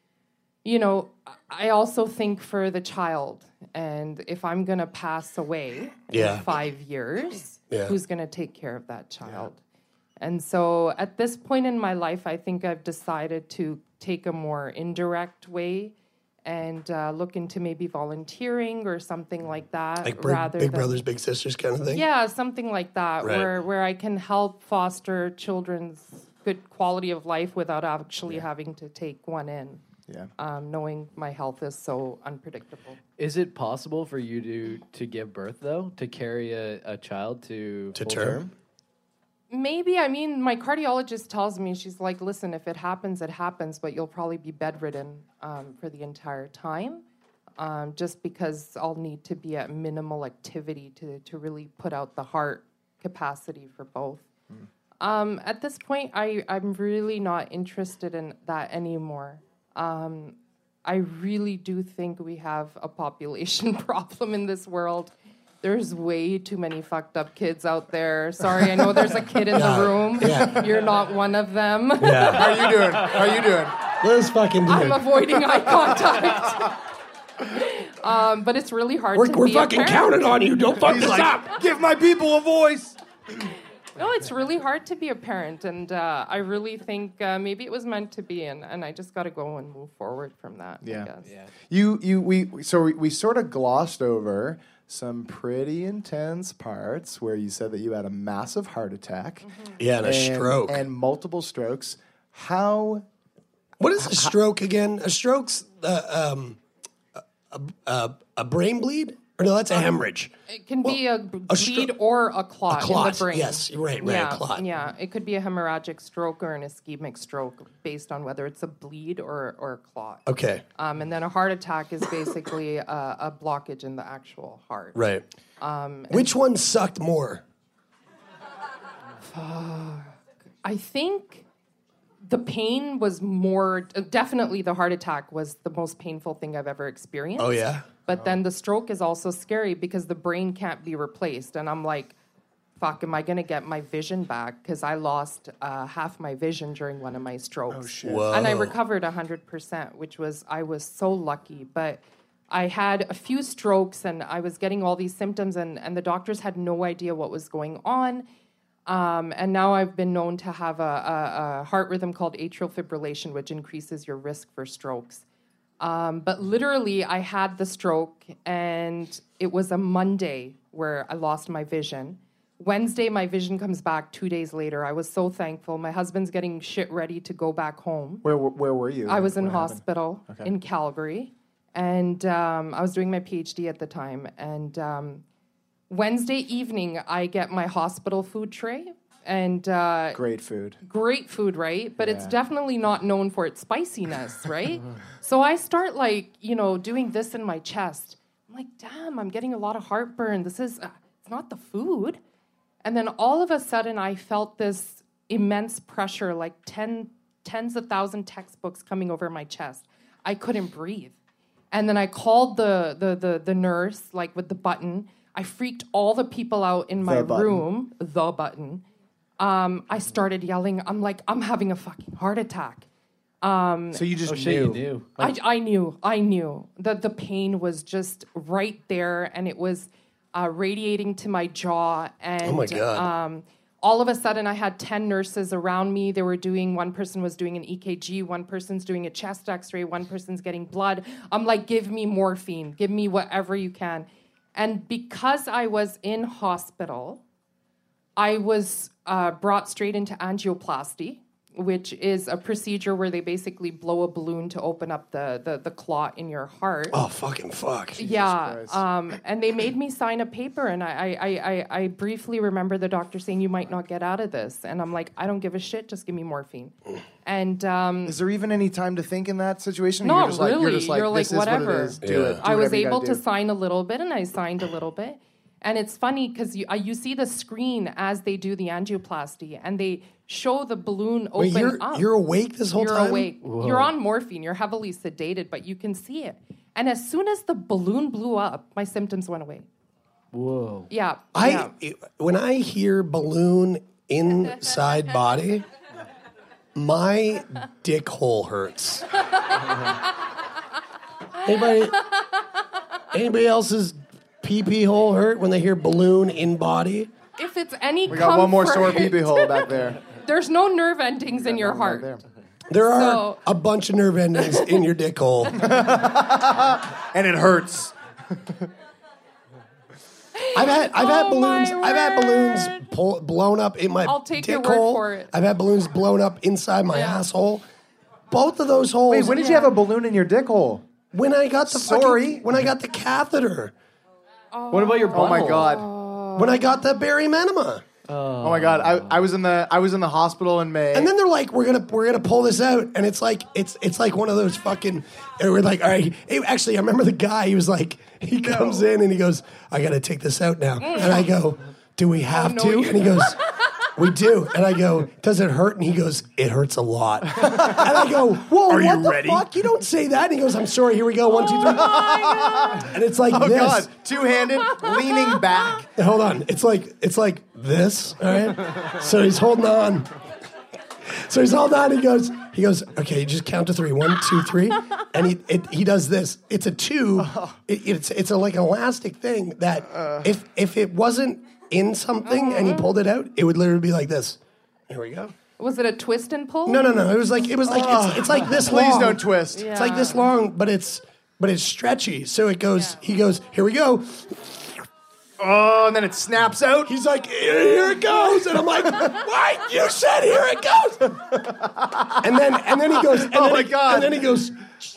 also think for the child. And if I'm going to pass away in 5 years, who's going to take care of that child? And so at this point in my life, I think I've decided to take a more indirect way and look into maybe volunteering or something like that. Like rather brothers, big sisters kind of thing? Yeah, something like that, right. where I can help foster children's good quality of life without actually having to take one in. Yeah. Knowing my health is so unpredictable. Is it possible for you to give birth, though? To carry a child to full term? Maybe. I mean, my cardiologist tells me, she's like, listen, if it happens, it happens, but you'll probably be bedridden for the entire time, just because I'll need to be at minimal activity to really put out the heart capacity for both. At this point, I'm really not interested in that anymore. I really do think we have a population problem in this world. There's way too many fucked up kids out there. Sorry, I know there's a kid in the room. Yeah. You're not one of them. Yeah. How are you doing? Let's fucking do I'm avoiding eye contact. But it's really hard to We're be fucking a parent. counting on you. Don't fuck this up. Give my people a voice. No, it's really hard to be a parent. And I really think maybe it was meant to be. And I just got to go and move forward from that, I guess. Yeah. We sort of glossed over some pretty intense parts where you said that you had a massive heart attack. Yeah, and a stroke. And multiple strokes. What is a stroke again? A stroke's a brain bleed? Or no, that's a hemorrhage. It can be a bleed or a clot in the brain. Yes, right, yeah, a clot. Yeah, it could be a hemorrhagic stroke or an ischemic stroke based on whether it's a bleed or a clot. Okay. And then a heart attack is basically a blockage in the actual heart. Right. Which one sucked more? I think the pain was more, definitely the heart attack was the most painful thing I've ever experienced. Oh, yeah? But then the stroke is also scary because the brain can't be replaced. And I'm like, fuck, am I going to get my vision back? Because I lost half my vision during one of my strokes. Oh, shit. Whoa. And I recovered 100%, I was so lucky. But I had a few strokes and I was getting all these symptoms and the doctors had no idea what was going on. And now I've been known to have a heart rhythm called atrial fibrillation, which increases your risk for strokes. But literally, I had the stroke, and it was a Monday where I lost my vision. Wednesday, my vision comes back 2 days later. I was so thankful. My husband's getting shit ready to go back home. Where were you? I was in hospital in Calgary, and I was doing my PhD at the time. And Wednesday evening, I get my hospital food tray. And great food, right? But it's definitely not known for its spiciness, right? So I start doing this in my chest. I'm like, damn, I'm getting a lot of heartburn. This is, it's not the food. And then all of a sudden, I felt this immense pressure, like tens of thousand textbooks coming over my chest. I couldn't breathe. And then I called the nurse, like with the button. I freaked all the people out in my room. The button. I started yelling. I'm like, I'm having a fucking heart attack. So you just knew. You knew. I knew. The pain was just right there, and it was radiating to my jaw. And, oh my God. All of a sudden, I had 10 nurses around me. They were one person was doing an EKG, one person's doing a chest x-ray, one person's getting blood. I'm like, give me morphine. Give me whatever you can. And because I was in hospital, I was brought straight into angioplasty, which is a procedure where they basically blow a balloon to open up the clot in your heart. Oh, fucking fuck. Yeah. And they made me sign a paper, and I briefly remember the doctor saying, you might not get out of this. And I'm like, I don't give a shit, just give me morphine. And is there even any time to think in that situation? Not you're just really. You're just like, you're like, this is whatever. what it is. Do it. I was able to sign a little bit, and I signed a little bit. And it's funny because you see the screen as they do the angioplasty, and they show the balloon open up. You're awake this whole time? You're awake. Whoa. You're on morphine. You're heavily sedated, but you can see it. And as soon as the balloon blew up, my symptoms went away. Whoa. Yeah. When I hear balloon inside body, my dick hole hurts. Anybody else's pee-pee hole hurt when they hear balloon in body? If it's any We got one more sore pee-pee hole back there. There's no nerve endings in your heart. There are a bunch of nerve endings in your dick hole. And it hurts. I've had balloons blown up in my I'll take dick your word hole. for it. I've had balloons blown up inside my asshole. Both of those holes. Wait, when did you have a balloon in your dick hole? When I got the when I got the catheter. What about your butthole? Oh my God. When I got the Barry Enema. Oh my God! I was in the hospital in May, And then they're like, we're gonna pull this out, and it's like one of those fucking. And we're like, all right. Actually, I remember the guy. He was like, he comes in and he goes, I gotta take this out now, and I go, do we have to? And he goes, we do. And I go, does it hurt? And he goes, it hurts a lot. And I go, whoa, Are what you the ready? fuck? You don't say that. And he goes, I'm sorry. Here we go. 1, 2, 3. And it's like oh this. God, two-handed, leaning back. Hold on. It's like this. All right. So he's holding on. He goes, okay, just count to 3. 1, 2, 3. And he does this. It's a tube. It's like an elastic thing that if it wasn't in something and he pulled it out, it would literally be like this. Here we go. Was it a twist and pull? No. It was like it's like this long. Please don't twist. It's like this long, but it's stretchy. So it goes. Yeah. He goes, here we go. Oh, and then it snaps out. He's like, here it goes, and I'm like, what? You said here it goes. and then he goes. Oh my God! And then he goes.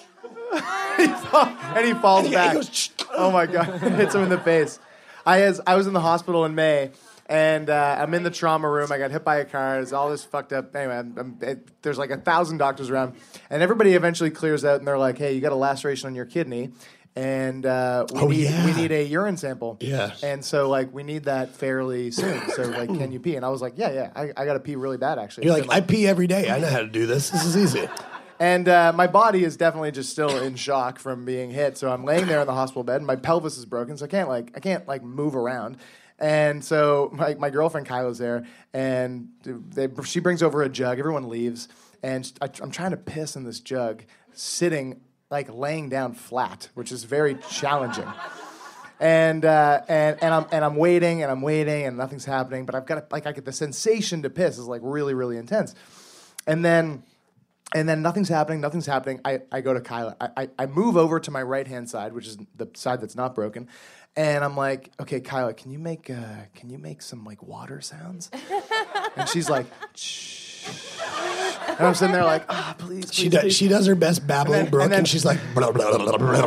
and he falls back. He goes, oh my God! Hits him in the face. I was in the hospital in May, and I'm in the trauma room. I got hit by a car. It's all this fucked up. Anyway, there's like 1,000 doctors around, and everybody eventually clears out, and they're like, "Hey, you got a laceration on your kidney, and we need a urine sample." Yeah. And so like we need that fairly soon. So like, can you pee? And I was like, Yeah, I got to pee really bad actually. You're like, I pee every day. I know how to do this. This is easy. And my body is definitely just still in shock from being hit. So I'm laying there in the hospital bed, and my pelvis is broken, so I can't move around. And so my girlfriend Kyla's there, and she brings over a jug. Everyone leaves, and I'm trying to piss in this jug, sitting laying down flat, which is very challenging. And I'm waiting, and nothing's happening. But I've got I get the sensation to piss is really, really intense, and then nothing's happening. I go to Kyla. I move over to my right-hand side, which is the side that's not broken. And I'm like, okay, Kyla, can you make some water sounds? And she's like, shh. And I'm sitting there like, please. She does her best babbling Brooke, and she's like, blah, blah, blah, blah,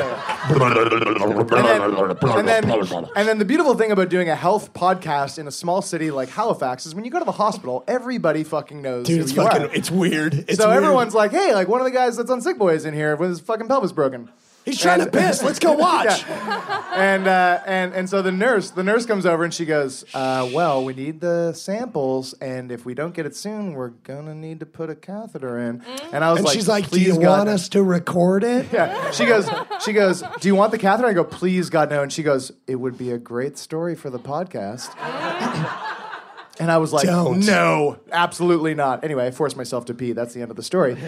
blah. And then the beautiful thing about doing a health podcast in a small city like Halifax is when you go to the hospital, everybody fucking knows Dude, who you are. It's weird. So everyone's like, hey, one of the guys that's on Sick Boy is in here with his fucking pelvis broken. He's trying to piss. Let's go watch. And so the nurse comes over and she goes, well, we need the samples, and if we don't get it soon, we're gonna need to put a catheter in. And I was And like, she's like, do please, you God, want us to record it? Yeah. She goes, do you want the catheter? I go, please, God, no. And she goes, it would be a great story for the podcast. And I was like, no, absolutely not. Anyway, I forced myself to pee. That's the end of the story.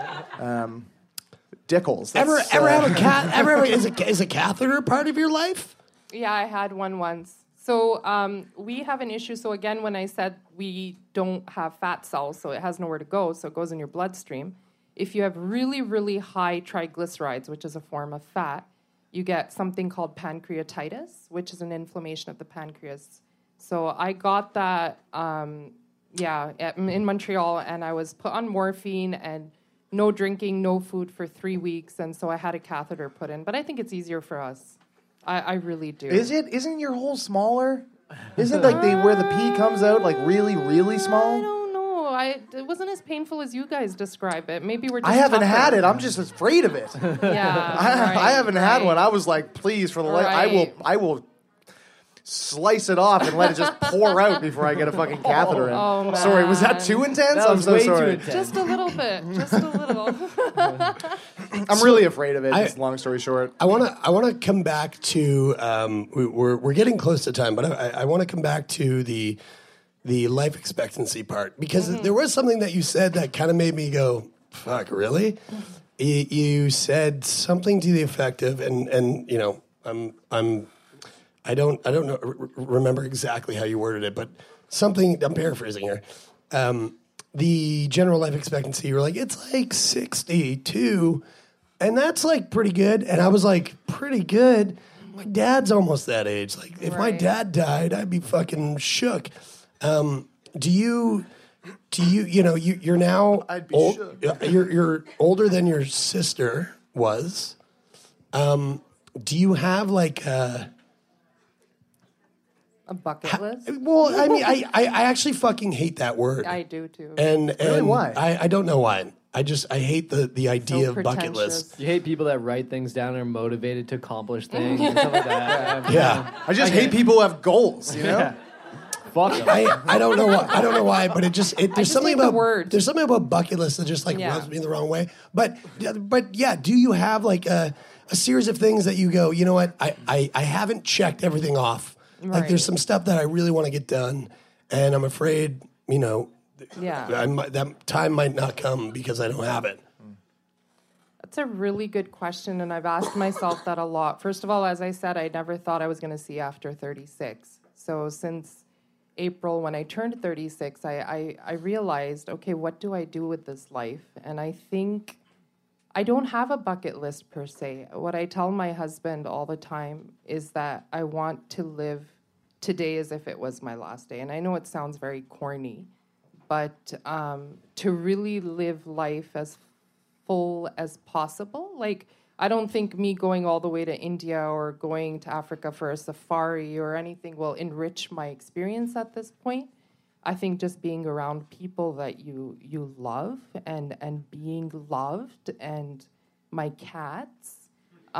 Dickles. Ever have a cat? Is a catheter part of your life? Yeah, I had one once. So we have an issue. So again, when I said we don't have fat cells, so it has nowhere to go, so it goes in your bloodstream. If you have really, really high triglycerides, which is a form of fat, you get something called pancreatitis, which is an inflammation of the pancreas. So I got that, in Montreal, and I was put on morphine and no drinking, no food for 3 weeks, and so I had a catheter put in. But I think it's easier for us. I really do. Is it? Isn't your hole smaller? Isn't like where the pee comes out like really, really small? I don't know. It wasn't as painful as you guys describe it. Maybe we're just I haven't tougher. had it. I'm just afraid of it. I haven't had one. I was like, please, for the life, I will slice it off and let it just pour out before I get a fucking catheter in. Oh, sorry, was that too intense? That was I'm so way sorry. too intense. Just a little bit. Just a little. I'm really afraid of it. Just long story short, I want to come back to we're getting close to time, but I want to come back to the life expectancy part because there was something that you said that kind of made me go, "Fuck, really?" You said something to the effect of, and you know, I don't know, remember exactly how you worded it, but something. I'm paraphrasing here. The general life expectancy, you were like, it's like 62, and that's like pretty good. And I was like, pretty good? My dad's almost that age. Like, if my dad died, I'd be fucking shook. Do you know, you're now I'd be shook. You're older than your sister was. Do you have like A bucket list? Well, I mean, I actually fucking hate that word. I do too. And Really, why? I don't know why. I hate the idea of bucket list. You hate people that write things down and are motivated to accomplish things and stuff like that. Yeah. I just hate people who have goals. You know. Yeah. Fuck them. I don't know why, but there's something hate the about word. There's something about bucket list that just like rubs me the wrong way. But yeah, do you have like a series of things that you go, you know what? I haven't checked everything off. Like there's some stuff that I really want to get done, and I'm afraid, you know, that time might not come because I don't have it. That's a really good question, and I've asked myself that a lot. First of all, as I said, I never thought I was going to see after 36. So since April, when I turned 36, I realized, okay, what do I do with this life? And I think I don't have a bucket list per se. What I tell my husband all the time is that I want to live today as if it was my last day. And I know it sounds very corny, but to really live life as full as possible. Like, I don't think me going all the way to India or going to Africa for a safari or anything will enrich my experience at this point. I think just being around people that you love and being loved, and my cats.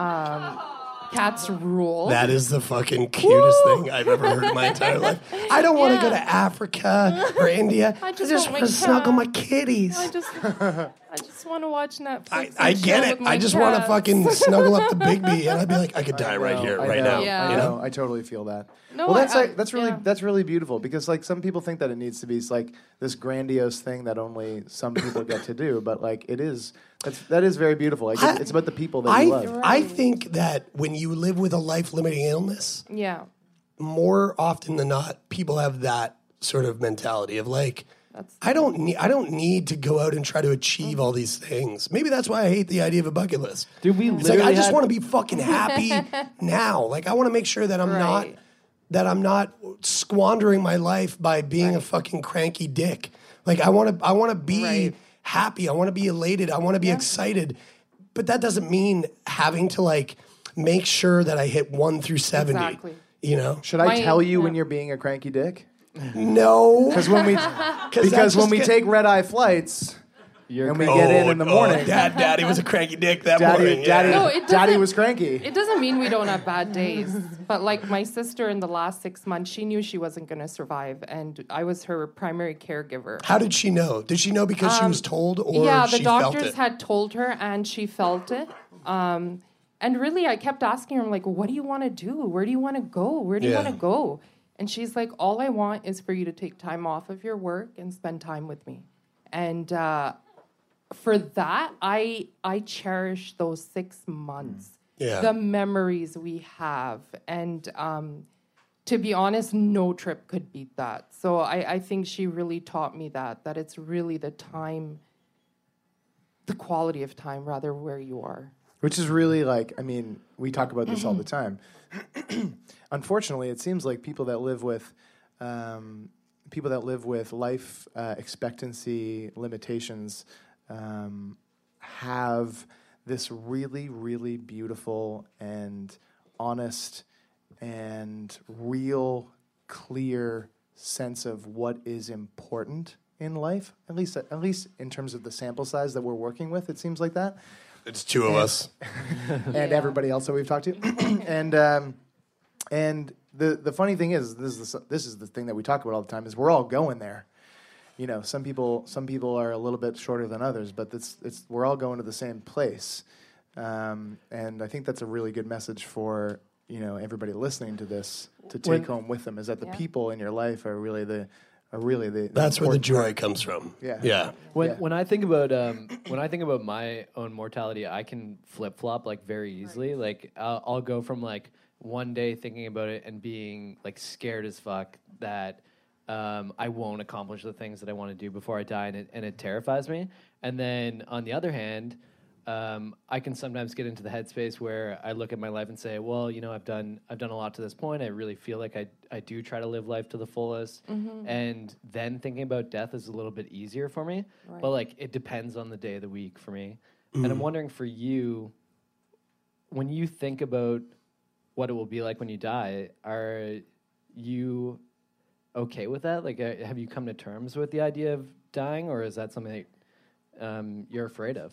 Cats rule. That is the fucking cutest thing I've ever heard in my entire life. I don't want to go to Africa or India. I just want to snuggle my kitties. I just want to watch Netflix. I get it. I just want to fucking snuggle up the Bigby, and I'd be like, I could die right here, right now. Yeah. You know? I totally feel that. No, Well, that's really beautiful, because like some people think that it needs to be like this grandiose thing that only some people get to do, but like that is very beautiful. Like it's about the people that you love. I think that when you live with a life-limiting illness, more often than not, people have that sort of mentality of like, I don't need to go out and try to achieve all these things. Maybe that's why I hate the idea of a bucket list. Dude, It's like I just want to be fucking happy now. Like I want to make sure that I'm not squandering my life by being a fucking cranky dick. Like I want to be happy. I want to be elated. I want to be excited. But that doesn't mean having to like make sure that I hit 1 through 70. Exactly. You know? Should I tell you when you're being a cranky dick? No. Because when we take red-eye flights, and we get in the morning. Daddy was a cranky dick that Daddy, morning. Daddy, No, it Daddy doesn't- was cranky. It doesn't mean we don't have bad days, but like my sister in the last 6 months, she knew she wasn't going to survive, and I was her primary caregiver. How did she know? Did she know because she was told, or yeah, the she felt doctors it? had told her, and she felt it. And really, I kept asking her, like, what do you want to do? Where do you want to go? Where do you Yeah. want to go? And she's like, all I want is for you to take time off of your work and spend time with me. And for that, I cherish those 6 months. Yeah. The memories we have. And to be honest, no trip could beat that. So I think she really taught me that it's really the time, the quality of time, rather, where you are. Which is really like, I mean, we talk about this all the time. Unfortunately, it seems like people that live with life expectancy limitations have this really, really beautiful and honest and real, clear sense of what is important in life. At least in terms of the sample size that we're working with, it seems like that. It's two of us. And everybody else that we've talked to. and the funny thing is, this is the thing that we talk about all the time, is we're all going there. You know, some people are a little bit shorter than others, but we're all going to the same place. And I think that's a really good message for, you know, everybody listening to this to take home with them, is that the people in your life are really the That's where the joy comes from. Yeah. When I think about my own mortality, I can flip flop like very easily. Like I'll go from like one day thinking about it and being like scared as fuck that I won't accomplish the things that I want to do before I die, and it terrifies me. And then on the other hand, I can sometimes get into the headspace where I look at my life and say, well, you know, I've done a lot to this point. I really feel like I do try to live life to the fullest. Mm-hmm. And then thinking about death is a little bit easier for me. Right. But like it depends on the day of the week for me. And I'm wondering for you, when you think about what it will be like when you die, are you okay with that? Like, have you come to terms with the idea of dying, or is that something that you're afraid of?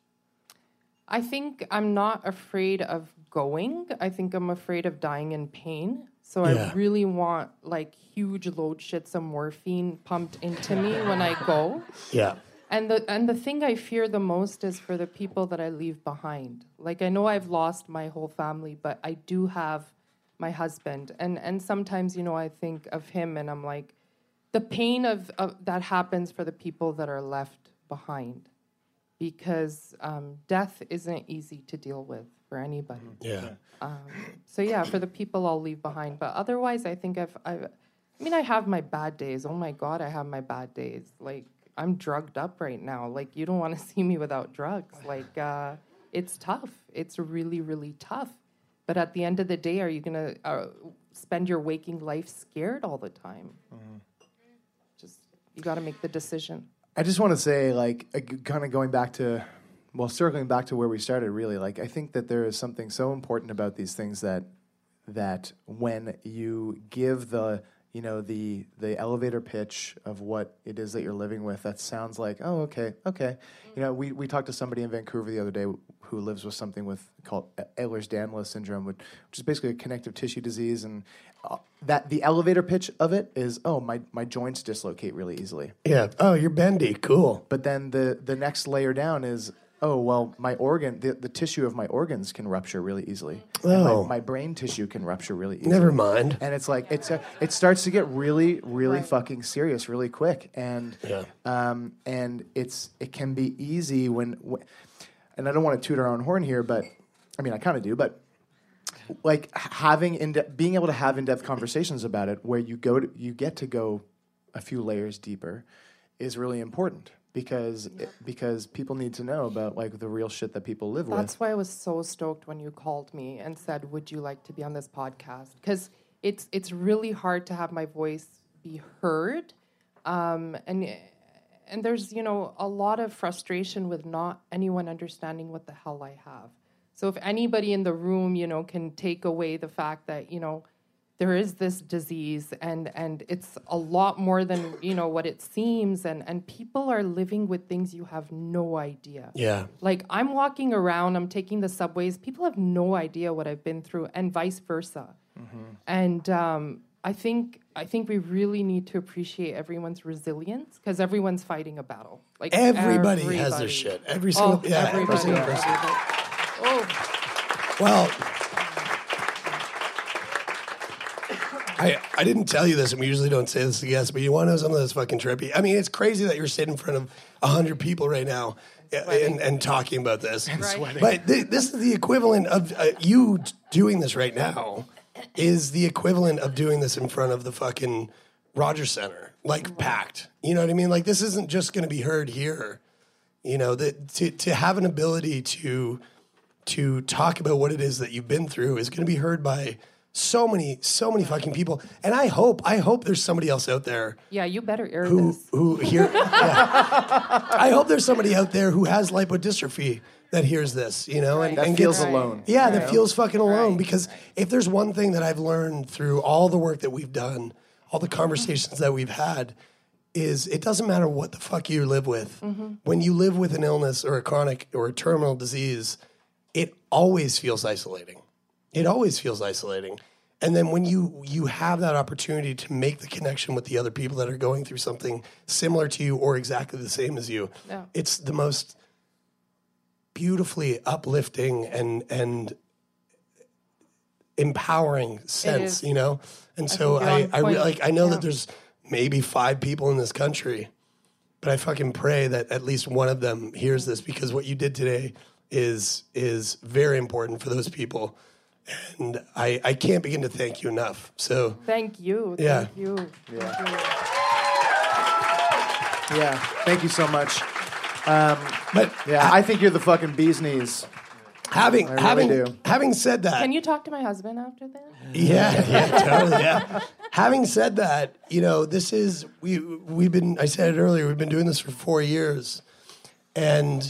I think I'm not afraid of going. I think I'm afraid of dying in pain. So I really want like huge load shits of morphine pumped into me when I go. Yeah. And the thing I fear the most is for the people that I leave behind. Like, I know I've lost my whole family, but I do have my husband. And sometimes, you know, I think of him and I'm like, the pain of that happens for the people that are left behind. Because death isn't easy to deal with for anybody. Yeah. So yeah, for the people I'll leave behind. But otherwise, I think I have my bad days. Oh my God, I have my bad days. Like, I'm drugged up right now. Like, you don't want to see me without drugs. Like, it's tough. It's really, really tough. But at the end of the day, are you going to spend your waking life scared all the time? Just, you got to make the decision. I just want to say, like, kind of going back to, circling back to where we started, really, like, I think that there is something so important about these things that when you give the elevator pitch of what it is that you're living with, that sounds like, oh, okay. You know, we talked to somebody in Vancouver the other day who lives with something called Ehlers-Danlos syndrome, which is basically a connective tissue disease, and that the elevator pitch of it is, oh, my joints dislocate really easily. Yeah. Oh, you're bendy. Cool. But then the next layer down is, oh, well, my organ, the tissue of my organs can rupture really easily. Oh. And my brain tissue can rupture really easily. Never mind. And it's like, it starts to get really, really fucking serious really quick. And and it can be easy when, and I don't want to toot our own horn here, but, I mean, I kind of do, but like being able to have in-depth conversations about it where you get to go a few layers deeper is really important. Because people need to know about like the real shit that people live with. That's why I was so stoked when you called me and said, "Would you like to be on this podcast?" Because it's really hard to have my voice be heard, and there's, you know, a lot of frustration with not anyone understanding what the hell I have. So if anybody in the room, you know, can take away the fact that, you know, there is this disease, and it's a lot more than what it seems, and people are living with things you have no idea. Yeah. Like, I'm walking around, I'm taking the subways, people have no idea what I've been through, and vice versa. And I think we really need to appreciate everyone's resilience, because everyone's fighting a battle. Like, everybody has their shit. Every single person. Oh. Well, I didn't tell you this, and we usually don't say this to guests, but you want to know something that's fucking trippy? I mean, it's crazy that you're sitting in front of 100 people right now and talking about this. Sweating. But this is the equivalent of you doing this right now is the equivalent of doing this in front of the fucking Rogers Center, like packed. You know what I mean? Like, this isn't just going to be heard here. You know, to have an ability to talk about what it is that you've been through is going to be heard by so many fucking people. And I hope there's somebody else out there. Yeah, you better air this. Who hear? Yeah. I hope there's somebody out there who has lipodystrophy that hears this, and feels alone. Yeah, that feels fucking alone. Because if there's one thing that I've learned through all the work that we've done, all the conversations that we've had, is it doesn't matter what the fuck you live with. When you live with an illness or a chronic or a terminal disease, it always feels isolating. It always feels isolating. And then when you have that opportunity to make the connection with the other people that are going through something similar to you or exactly the same as you, it's the most beautifully uplifting and empowering sense, And so I know that there's maybe 5 people in this country, but I fucking pray that at least one of them hears this, because what you did today is very important for those people. And I can't begin to thank you enough. So thank you. Yeah. Thank you. Yeah. Thank you so much. I think you're the fucking bee's knees. Having said that, can you talk to my husband after that? Yeah, totally. Yeah. Having said that, this is we've been. I said it earlier. We've been doing this for 4 years, and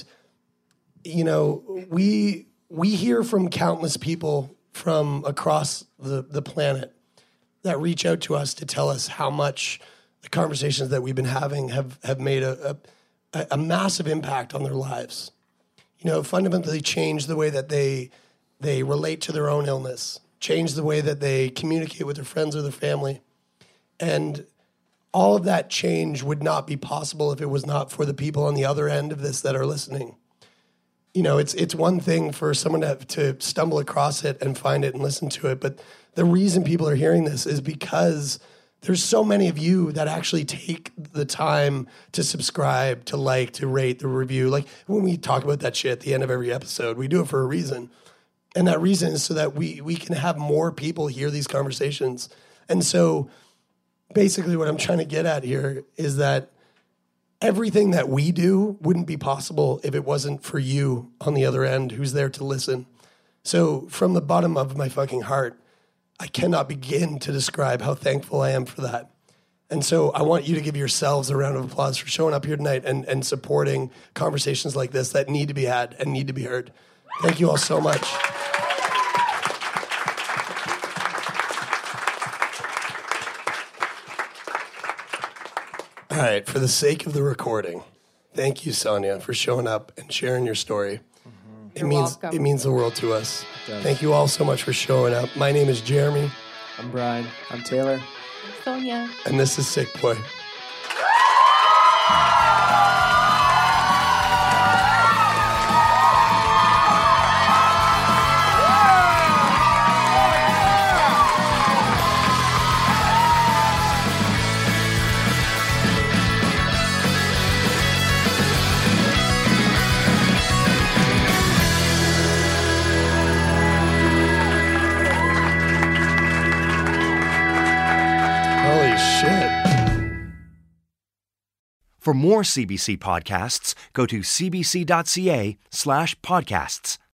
we hear from countless people from across the planet that reach out to us to tell us how much the conversations that we've been having have made a massive impact on their lives. Fundamentally changed the way that they relate to their own illness, changed the way that they communicate with their friends or their family. And all of that change would not be possible if it was not for the people on the other end of this that are listening. It's one thing for someone to stumble across it and find it and listen to it, but the reason people are hearing this is because there's so many of you that actually take the time to subscribe, to like, to rate, to review. Like, when we talk about that shit at the end of every episode, we do it for a reason. And that reason is so that we can have more people hear these conversations. And so basically what I'm trying to get at here is that everything that we do wouldn't be possible if it wasn't for you on the other end who's there to listen. So from the bottom of my fucking heart, I cannot begin to describe how thankful I am for that. And so I want you to give yourselves a round of applause for showing up here tonight and supporting conversations like this that need to be had and need to be heard. Thank you all so much. All right, for the sake of the recording, thank you, Sonia, for showing up and sharing your story. It means the world to us. Thank you all so much for showing up. My name is Jeremy. I'm Brian. I'm Taylor. I'm Sonia. And this is Sick Boy. For more CBC podcasts, go to cbc.ca/podcasts.